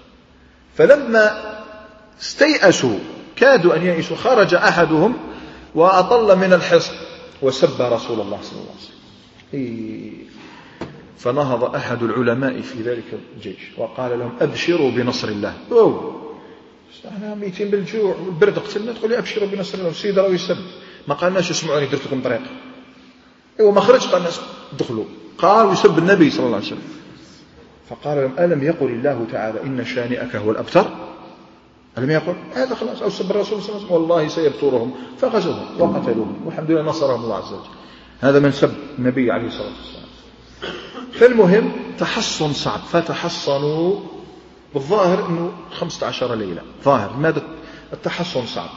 فلما استيأسوا كادوا أن يئسوا، خرج أحدهم وأطل من الحصن وسب رسول الله صلى الله عليه وسلم. إيه فنهض أحد العلماء في ذلك الجيش وقال لهم أبشروا بنصر الله. أوه احنا ميتين بالجوع والبرد قتلنا، تقول لي أبشروا بنصر الله، السيد راه يسب. ما قالناش اسمعوني درت لكم طريق، ايوه ما خرج قال الناس دخلوا، قال يسب النبي صلى الله عليه وسلم. فقال لهم ألم يقل الله تعالى إن شانئك هو الأبتر؟ ألم يقل هذا؟ خلاص أو سب الرسول صلى الله عليه وسلم والله سيبترهم. فغزوهم وقتلوهم والحمد لله نصرهم الله عز وجل. هذا من سب النبي عليه الصلاة والسلام. فالمهم تحصن صعب، فتحصنوا بالظاهر أنه خمسة عشر ليلة ظاهر. ماذا التحصن صعب.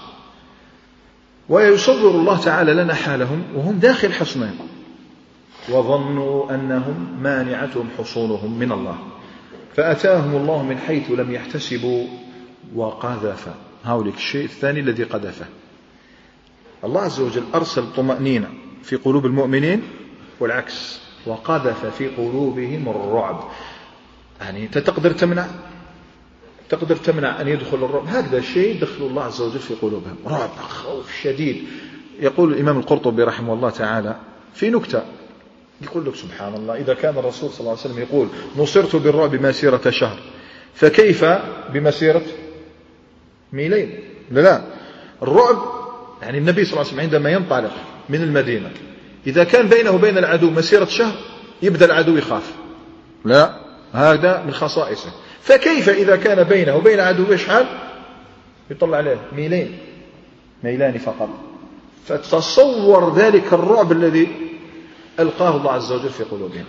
ويصور الله تعالى لنا حالهم وهم داخل حصنهم، وظنوا أنهم مانعتهم حصونهم من الله، فأتاهم الله من حيث لم يحتسبوا وقذف. هاولك الشيء الثاني الذي قذفه الله عز وجل، أرسل طمأنينة في قلوب المؤمنين والعكس، وقذف في قلوبهم الرعب. يعني أنت تقدر تمنع تقدر تمنع أن يدخل الرعب، هذا الشيء دخل الله عز وجل في قلوبهم، رعب خوف شديد. يقول الإمام القرطبي رحمه الله تعالى في نكتة، يقول لك سبحان الله إذا كان الرسول صلى الله عليه وسلم يقول نصرت بالرعب مسيرة شهر، فكيف بمسيرة ميلين؟ لا لا، الرعب يعني النبي صلى الله عليه وسلم عندما ينطلق من المدينة إذا كان بينه وبين العدو مسيرة شهر يبدأ العدو يخاف، لا هذا من خصائصه. فكيف إذا كان بينه وبين العدو إيش حال؟ يطلع عليه ميلين، ميلان فقط. فتصور ذلك الرعب الذي ألقاه الله عز وجل في قلوبهم.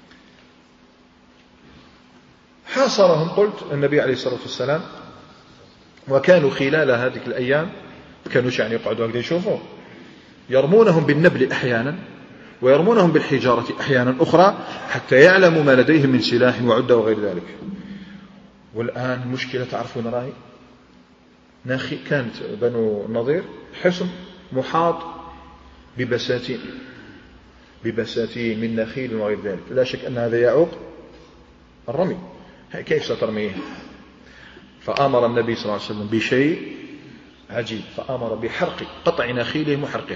حاصرهم قلت النبي عليه الصلاة والسلام، وكانوا خلال هذه الأيام كانوا يعني يقعدوا هكذا يشوفوا، يرمونهم بالنبل أحيانا ويرمونهم بالحجارة أحيانا أخرى حتى يعلموا ما لديهم من سلاح وعدة وغير ذلك. والآن مشكلة تعرفون راهي ناخي، كانت بنو النضير حصن محاط ببساتين ببساتين من نخيل وغير ذلك، لا شك أن هذا يعوق الرمي، كيف سترميه؟ فأمر النبي صلى الله عليه وسلم بشيء عجيب، فأمر بحرق قطع نخيلهم وحرقها،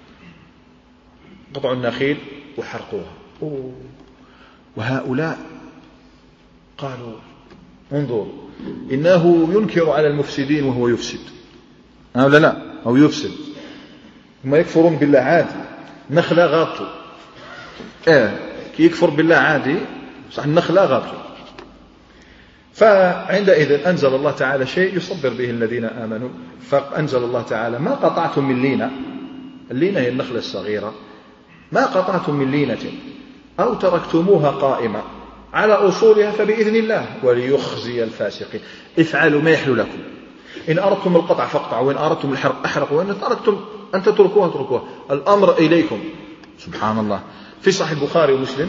قطع النخيل وحرقوها. أوه. وهؤلاء قالوا انظروا إنه ينكر على المفسدين وهو يفسد، أو لا لا أو يفسد، ما يكفرون بالله عادي، نخلة غابته إيه كي يكفر بالله عادي صح، النخلة غابته. فعندئذ أنزل الله تعالى شيء يصبر به الذين آمنوا، فأنزل الله تعالى ما قطعتم من لينة، اللينة هي النخلة الصغيرة، ما قطعتم من لينة أو تركتموها قائمة على أصولها فبإذن الله وليخزي الفاسقين. افعلوا ما يحلو لكم، إن أردتم القطع فاقطعوا، وإن أردتم الحرق أحرقوا، وإن أردتم أن تتركوها تركوها، الأمر إليكم. سبحان الله. في صحيح البخاري ومسلم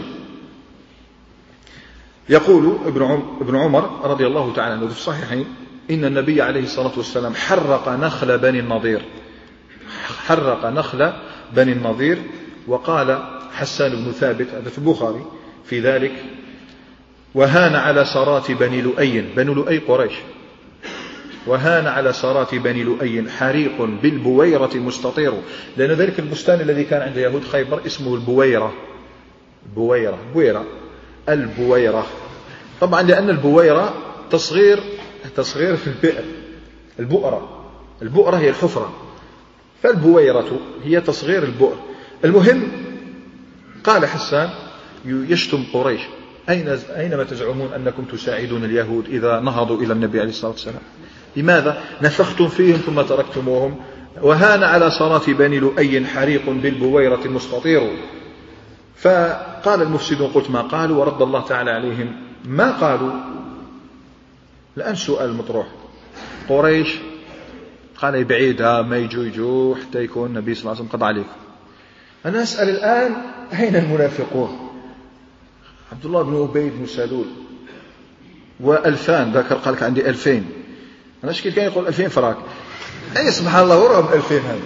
يقول ابن عمر رضي الله تعالى عنه في الصحيحين إن النبي عليه الصلاة والسلام حرق نخل بني النضير، حرق نخل بني النضير. وقال حسان بن ثابت هذا في البخاري في ذلك: وهان على سرات بني لؤي، بني لؤي قريش، وهان على سرات بني لؤي حريق بالبويرة مستطير، لأن ذلك البستان الذي كان عند يهود خيبر اسمه البويرة، بويرة بويرة البويرة، طبعا لأن البويرة تصغير تصغير في البئر، البؤرة البؤرة هي الحفرة، فالبويرة هي تصغير البؤر. المهم قال حسان يشتم قريش: أين أينما تزعمون أنكم تساعدون اليهود إذا نهضوا إلى النبي عليه الصلاة والسلام؟ لماذا نفختم فيهم ثم تركتموهم؟ وهان على سرات بني لؤي حريق بالبويرة المستطير. فقال المفسدون: قلت ما قالوا. ورد الله تعالى عليهم: ما قالوا. الآن سؤال مطروح: قريش قال بعيدها ما يجوا يجوا حتى يكون النبي صلى الله عليه وسلم قضى عليكم. أنا أسأل الآن: أين المنافقون؟ عبد الله بن أبي بن سلول وألفان ذكر، قال لك عندي ألفين، أنا شكيت كان يقول ألفين فراك، أي سبحان الله ورهم ألفين، هذا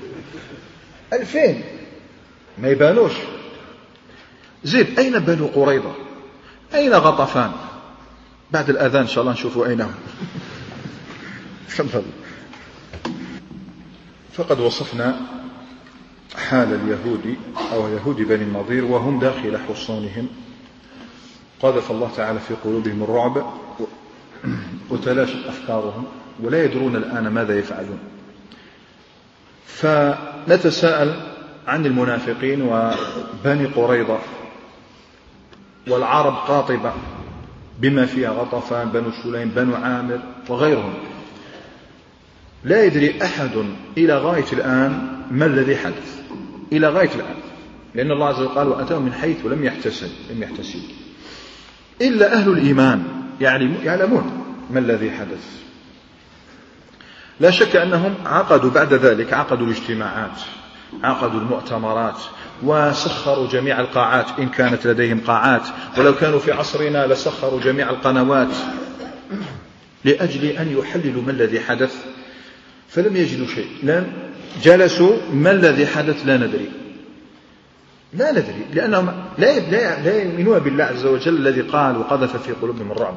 ألفين ما يبانوش. زيد أين بنو قريظة؟ أين غطفان؟ بعد الأذان إن شاء الله نشوفوا أينهم. فقد وصفنا حال اليهود أو يهود بني النضير وهم داخل حصونهم، قذف الله تعالى في قلوبهم الرعب وتلاشت أفكارهم ولا يدرون الآن ماذا يفعلون. فنتساءل عن المنافقين وبني قريظة والعرب قاطبة بما فيها غطفان، بنو سليم، بنو عامر وغيرهم. لا يدري أحد إلى غاية الآن ما الذي حدث، إلى غاية الآن، لأن الله عز وجل قال: وأتوا من حيث لم يحتسب لم يحتسب إلا أهل الإيمان يعلمون ما الذي حدث. لا شك أنهم عقدوا بعد ذلك، عقدوا الاجتماعات، عقدوا المؤتمرات، وسخروا جميع القاعات إن كانت لديهم قاعات، ولو كانوا في عصرنا لسخروا جميع القنوات لأجل أن يحللوا ما الذي حدث، فلم يجدوا شيء. لأن جلسوا ما الذي حدث لا ندري لا ندري لأنهم لا لا يؤمنون بالله عز وجل الذي قال وقذف في قلوبهم الرعب.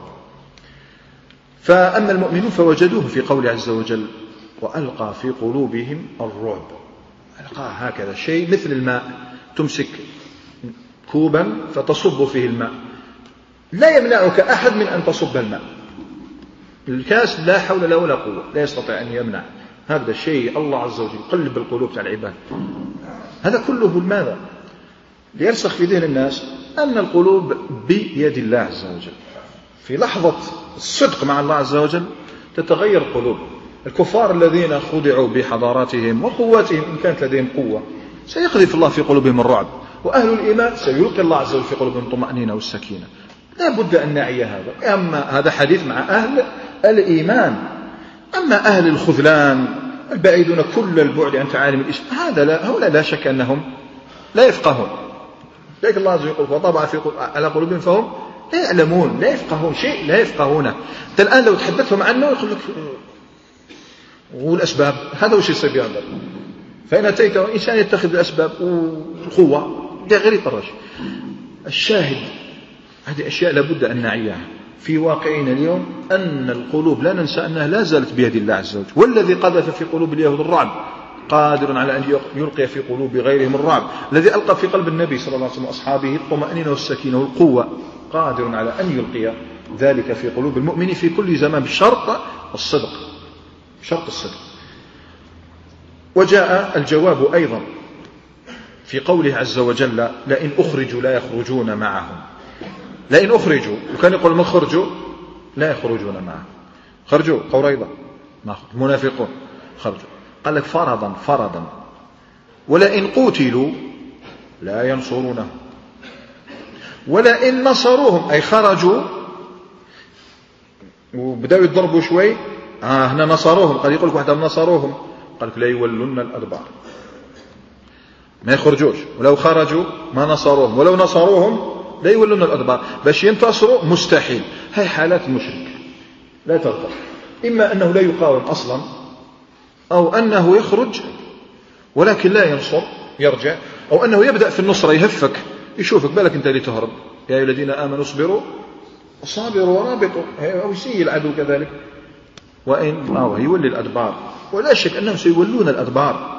فأما المؤمنون فوجدوه في قوله عز وجل: وألقى في قلوبهم الرعب. ألقى هكذا شيء مثل الماء، تمسك كوبا فتصب فيه الماء، لا يمنعك أحد من أن تصب الماء، الكاس لا حول له ولا قوة، لا يستطيع أن يمنع هذا الشيء. الله عز وجل قلب القلوب تاع العباد. هذا كله لماذا؟ ليرسخ في ذهن الناس أن القلوب بيد الله عز وجل. في لحظة الصدق مع الله عز وجل تتغير القلوب. الكفار الذين خدعوا بحضاراتهم وقواتهم إن كانت لديهم قوة سيقذف الله في قلوبهم الرعب، وأهل الإيمان سيلقي الله عز وجل في قلوبهم الطمأنينة والسكينة. لا بد أن نعي هذا. أما هذا حديث مع أهل الإيمان. أما أهل الخذلان البعيدون كل البعد عن تعاليم الإسلام هذا لا هؤلاء لا شك أنهم لا يفقهون. لكن الله عز وجل يقول وطبع في على قلوبهم فهم لا يعلمون، لا يفقهون شيء، لا يفقهونه. أنت الآن لو تحدثهم عنه يقول لك والأسباب هذا وش يصير يعبر. فإن أتيت إنسان يتخذ الأسباب والقوة ده غير يطرش. الشاهد هذه أشياء لابد أن نعيها في واقعنا اليوم، أن القلوب لا ننسى أنها لا زالت بيد الله عز وجل، والذي قذف في قلوب اليهود الرعب قادر على أن يلقي في قلوب غيرهم الرعب. الذي ألقى في قلب النبي صلى الله عليه وسلم وأصحابه الطمأنينة والسكينة والقوة قادر على أن يلقي ذلك في قلوب المؤمن في كل زمان بشرط الصدق، شرط الصدق. وجاء الجواب أيضا في قوله عز وجل لئن أخرجوا لا يخرجون معهم. لئن أخرجوا، وكان يقول ما خرجوا لا يخرجون معهم. خرجوا قريضة المنافقون خرجوا، قال لك فرضا فرضا. ولئن قتلوا لا ينصرونهم. ولئن نصروهم أي خرجوا وبدأوا يضربوا شوي آه هنا نصروهم، قال يقول لك واحد نصروهم قال لك لا يولون الأدبار، ما يخرجوش. ولو خرجوا ما نصروهم، ولو نصروهم لا يولون الأدبار. باش ينتصروا مستحيل. هاي حالات المشرك لا ترتضي، إما أنه لا يقاوم أصلا، أو أنه يخرج ولكن لا ينصر يرجع، أو أنه يبدأ في النصرة يهفك يشوفك بالك أنت اللي تهرب. يا أيها الذين آمنوا اصبروا وصابروا ورابطوا، أو يسيء العدو كذلك وإن أو يولي الأدبار. ولا شك أنهم سيولون الأدبار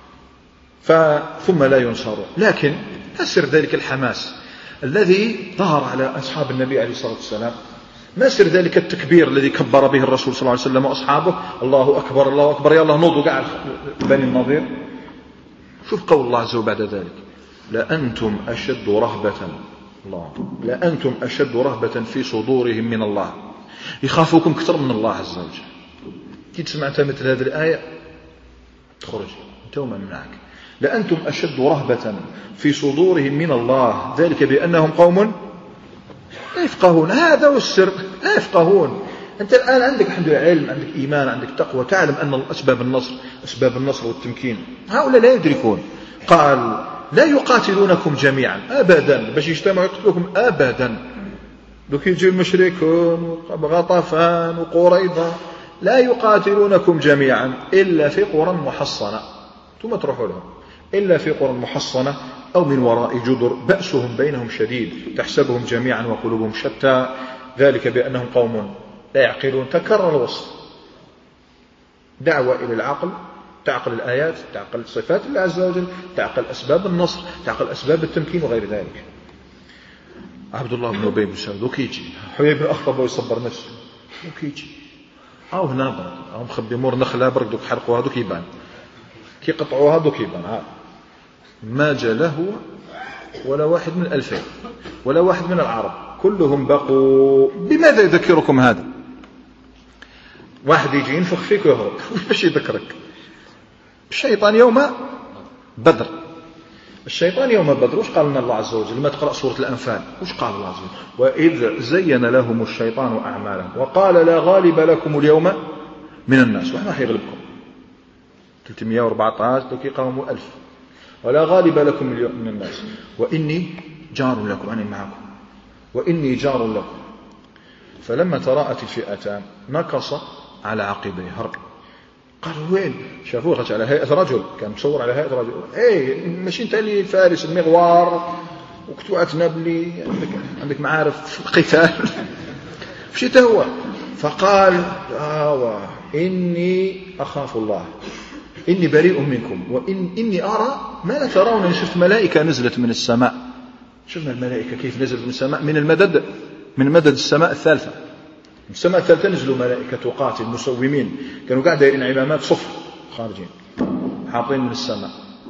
ثم لا ينصروا. لكن أسر ذلك الحماس الذي ظهر على أصحاب النبي عليه الصلاة والسلام، ما سر ذلك التكبير الذي كبر به الرسول صلى الله عليه وسلم وأصحابه الله أكبر الله أكبر يا الله نوضوا قاعد بني النظير. شوف قول الله عز وجل بعد ذلك لأنتم أشد رهبة الله لأنتم أشد رهبة في صدورهم من الله. يخافوكم كثر من الله عز وجل. كي تسمعت مثل هذه الآية تخرج أنت ومن معك. لأنتم أشد رهبة في صدورهم من الله، ذلك بأنهم قوم لا يفقهون. هذا هو السر، لا يفقهون. أنت الآن عندك الحمد لله علم، عندك إيمان، عندك تقوى، تعلم أن أسباب النصر أسباب النصر والتمكين. هؤلاء لا يدركون. قال لا يقاتلونكم جميعا أبدا، باش يجتمعوا يقتلوكم أبدا. دوك يجي المشركون وغطفان وقريضة لا يقاتلونكم جميعا إلا في قرى محصنة، ثم تروحوا لهم، إلا في قرى محصنة أو من وراء جدر بأسهم بينهم شديد تحسبهم جميعا وقلوبهم شتى ذلك بأنهم قوم لا يعقلون. تكرر الوصف، دعوة إلى العقل، تعقل الآيات، تعقل صفات الله عز وجل، تعقل أسباب النصر، تعقل أسباب التمكين وغير ذلك. عبد الله بن أبي بن سلول وكيجي حيي بن أخطب ويصبر نفسه وكيجي أو هنا برد أو مخبي مور نخلة برد دوك حرقوها دوك يبان كي قطعوها دوك يبان. ما جاء له ولا واحد من الألفين ولا واحد من العرب، كلهم بقوا. بماذا يذكركم هذا؟ واحد يجي ينفخ فيك ويهرب باش يذكرك الشيطان يوم بدر. الشيطان يوم بدر وش قال لنا الله عز وجل لما تقرأ سورة الأنفال؟ وش قال الله عز وجل؟ وإذ زين لهم الشيطان أعمالهم وقال لا غالب لكم اليوم من الناس. واحد راح يغلبكم ثلاثمائة وأربعة عشر دوك يقاوموا ألف. ولا غالب لكم اليوم من الناس وإني جار لكم، أنا معكم وإني جار لكم. فلما تراءت الفئتان نكص على عقبيه هرب. قالوا وين؟ شافوه خرج على هيئة رجل، كان مصور على هيئة رجل. ايه ماشي انت اللي فارس المغوار وكتوعت نبلي عندك عندك معارف في القتال مشيت هو. فقال آه إني أخاف الله إني بريء منكم وإن إني أرى ما لا ترون. شفت ملائكة نزلت من السماء، شفنا الملائكة كيف نزلت من السماء من المدد من مدد السماء الثالثة. من السماء الثالثة نزلوا ملائكة تقاتل مسومين، كانوا قاعد دايرين عمامات صفر خارجين حاطين من السماء.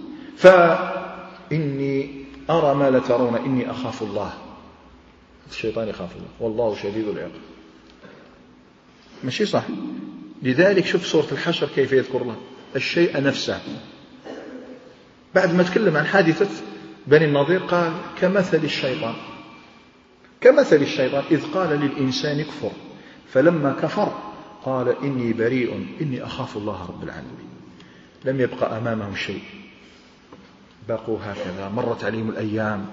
فإني أرى ما لا ترون إني أخاف الله. الشيطان يخاف الله والله شديد العقاب. ماشي صح؟ لذلك شوف سورة الحشر كيف يذكر الله الشيء نفسه. بعد ما تكلم عن حادثة بني النضير قال كمثل الشيطان كمثل الشيطان إذ قال للإنسان كفر فلما كفر قال إني بريء إني أخاف الله رب العالمين. لم يبقى أمامهم شيء، بقوا هكذا، مرت عليهم الأيام،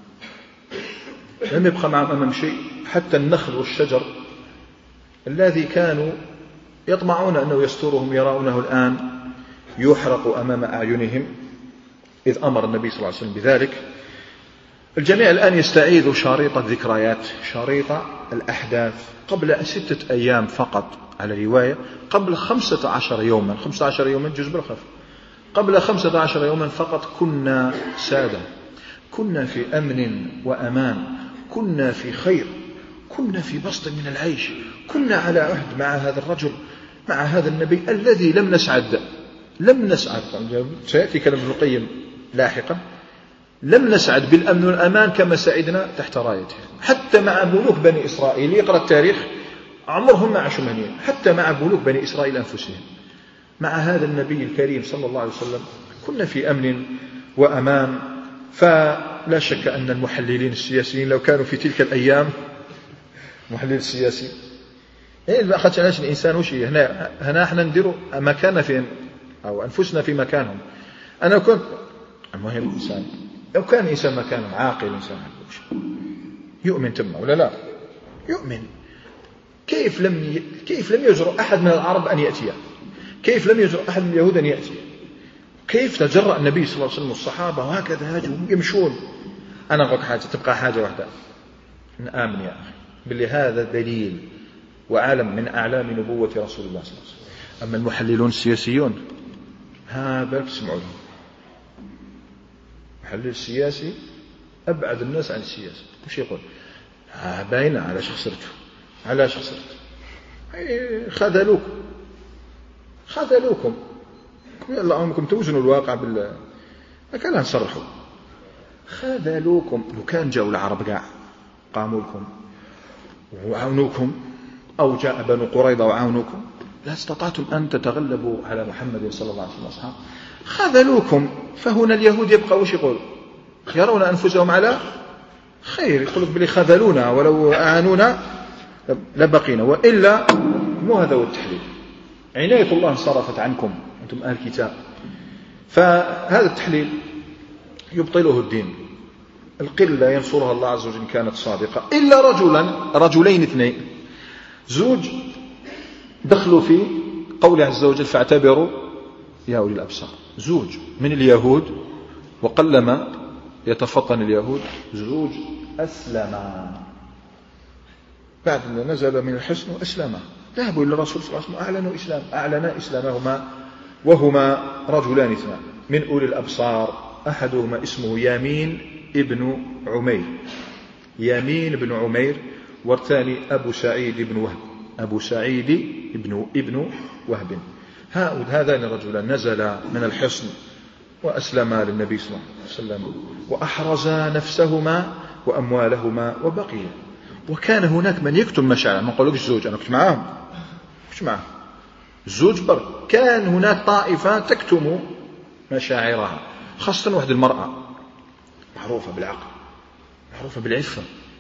لم يبقى معهم أمام شيء. حتى النخل والشجر الذي كانوا يطمعون أنه يسترهم يرونه الآن يحرق أمام أعينهم، إذ أمر النبي صلى الله عليه وسلم بذلك. الجميع الآن يستعيذ شريط الذكريات، شريط الأحداث. قبل ستة أيام فقط على رواية، قبل خمسة عشر يوما، خمسة عشر يوما جزء بالخف، قبل خمسة عشر يوما فقط كنا سادة، كنا في أمن وأمان، كنا في خير، كنا في بسط من العيش، كنا على عهد مع هذا الرجل، مع هذا النبي الذي لم نسعد لم نسعد سيأتي كلام ابن القيم لاحقا، لم نسعد بالأمن والأمان كما سعدنا تحت رايته. حتى مع ملوك بني إسرائيل، يقرأ التاريخ عمرهم ما عاشوا مهنيين، حتى مع ملوك بني إسرائيل أنفسهم، مع هذا النبي الكريم صلى الله عليه وسلم كنا في أمن وأمان. فلا شك أن المحللين السياسيين لو كانوا في تلك الأيام، محلل السياسي إيه ما أخذش علاش الإنسان وشي هنا هنا إحنا نديروا مكاننا في أو أنفسنا في مكانهم. أنا كنت المهم إنسان لو كان إنسان مكانهم عاقل، إنسان يؤمن تم ولا لا يؤمن، كيف لم ي... كيف لم يجرؤ أحد من العرب أن يأتي؟ كيف لم يجرؤ أحد من اليهود أن يأتي؟ كيف تجرأ النبي صلى الله عليه وسلم والصحابة وهكذا هاجوا يمشون؟ أنا أقول حاجة، تبقى حاجة واحدة، نآمن يا أخي باللي هذا دليل وعلم من أعلام نبوة رسول الله صلى الله عليه وسلم. أما المحللون السياسيون ها بالك تسمعوا لهم، المحلل السياسي أبعد الناس عن السياسة، وش يقول؟ ها باينة على شخصرته، على شخصرته خذلوكم خذلوكم اللهم توزنوا الواقع بال ما كان نصرحوا، خذلوكم. لو كان جاءوا العرب قاع قاموا لكم وعاونوكم، أو جاء بنو قريظة وعاونوكم، لا استطعتم أن تتغلبوا على محمد صلى الله عليه وسلم وأصحابه، خذلوكم. فهنا اليهود يبقى وش يقول؟ يرون أنفسهم على خير، يقول لك بلي خذلونا ولو أعانونا لبقينا، وإلا مو هذا هو التحليل. عناية الله صرفت عنكم أنتم أهل الكتاب، فهذا التحليل يبطله الدين. القلة ينصرها الله عز وجل كانت صادقة، إلا رجلا رجلين اثنين زوج دخلوا في قول عز وجل فاعتبروا يا أولي الأبصار. زوج من اليهود، وقلما يتفطن اليهود، زوج أسلم بعد ما نزل من الحصن وأسلم، ذهبوا إلى الرسول صلى الله عليه وسلم أعلنوا إسلام أعلنا إسلامهما، وهما رجلان اثنان من أولي الأبصار. أحدهما اسمه يمين ابن عمير، يمين بن عمير، والثاني أبو سعيد بن وهب، أبو سعيد ابن ابن وهب. هذان الرجلان نزلا من الحصن وأسلما للنبي صلى الله عليه وسلم، وأحرزا نفسهما وأموالهما وبقيا. وكان هناك من يكتم مشاعره، ما نقولكش الزوج، أنا كنت معاهم كنت معاهم الزوج بر، كان هناك طائفة تكتم مشاعرها، خاصة واحد المرأة معروفة بالعقل، معروفة بالعفة،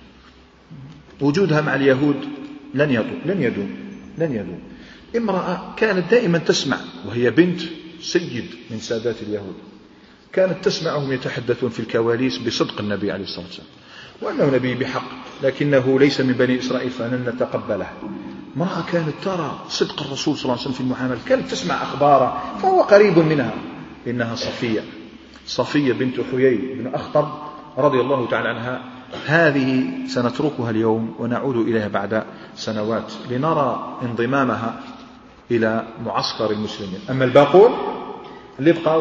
وجودها مع اليهود لن يدوم لن يدوم لن يدوم. امرأة كانت دائما تسمع، وهي بنت سيد من سادات اليهود، كانت تسمعهم يتحدثون في الكواليس بصدق النبي عليه الصلاة والسلام، وأنه نبي بحق، لكنه ليس من بني إسرائيل فلن نتقبله. امرأة كانت ترى صدق الرسول صلى الله عليه وسلم في المعاملة، كانت تسمع أخباره، فهو قريب منها. إنها صفية، صفية بنت حيي بن أخطب رضي الله تعالى عنها. هذه سنتركها اليوم ونعود إليها بعد سنوات لنرى انضمامها إلى معسكر المسلمين. أما الباقون اللي بقوا،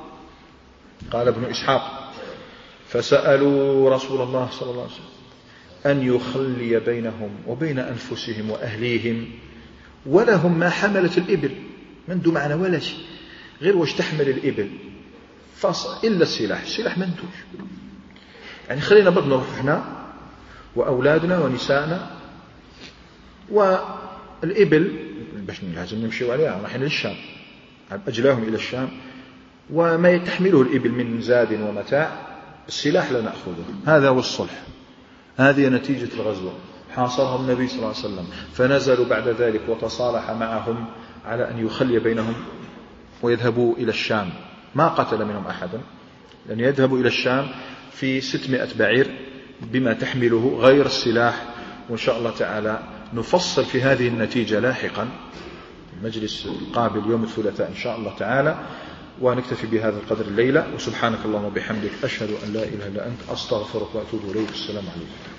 قال ابن إسحاق فسألوا رسول الله صلى الله عليه وسلم أن يخلي بينهم وبين أنفسهم وأهليهم، ولهم ما حملت الإبل، من دو معنا ولا شيء غير واش تحمل الإبل إلا السلاح، السلاح منتوج. يعني خلينا بد نروح احنا وأولادنا ونسائنا، والإبل باش لازم نمشيو عليها، رايحين للشام، أجلاهم إلى الشام، وما يتحمله الإبل من زاد ومتاع، السلاح لا نأخذه. هذا هو الصلح، هذه نتيجة الغزوة. حاصرهم النبي صلى الله عليه وسلم، فنزلوا بعد ذلك وتصالح معهم على أن يخلي بينهم ويذهبوا إلى الشام. ما قتل منهم أحدا، لأن يذهبوا إلى الشام في ستمائة بعير بما تحمله غير السلاح. وإن شاء الله تعالى نفصل في هذه النتيجة لاحقا، المجلس القابل يوم الثلاثاء إن شاء الله تعالى. ونكتفي بهذا القدر الليلة، وسبحانك اللهم وبحمدك أشهد أن لا إله إلا أنت أستغفرك وأتوب إليك. السلام عليكم.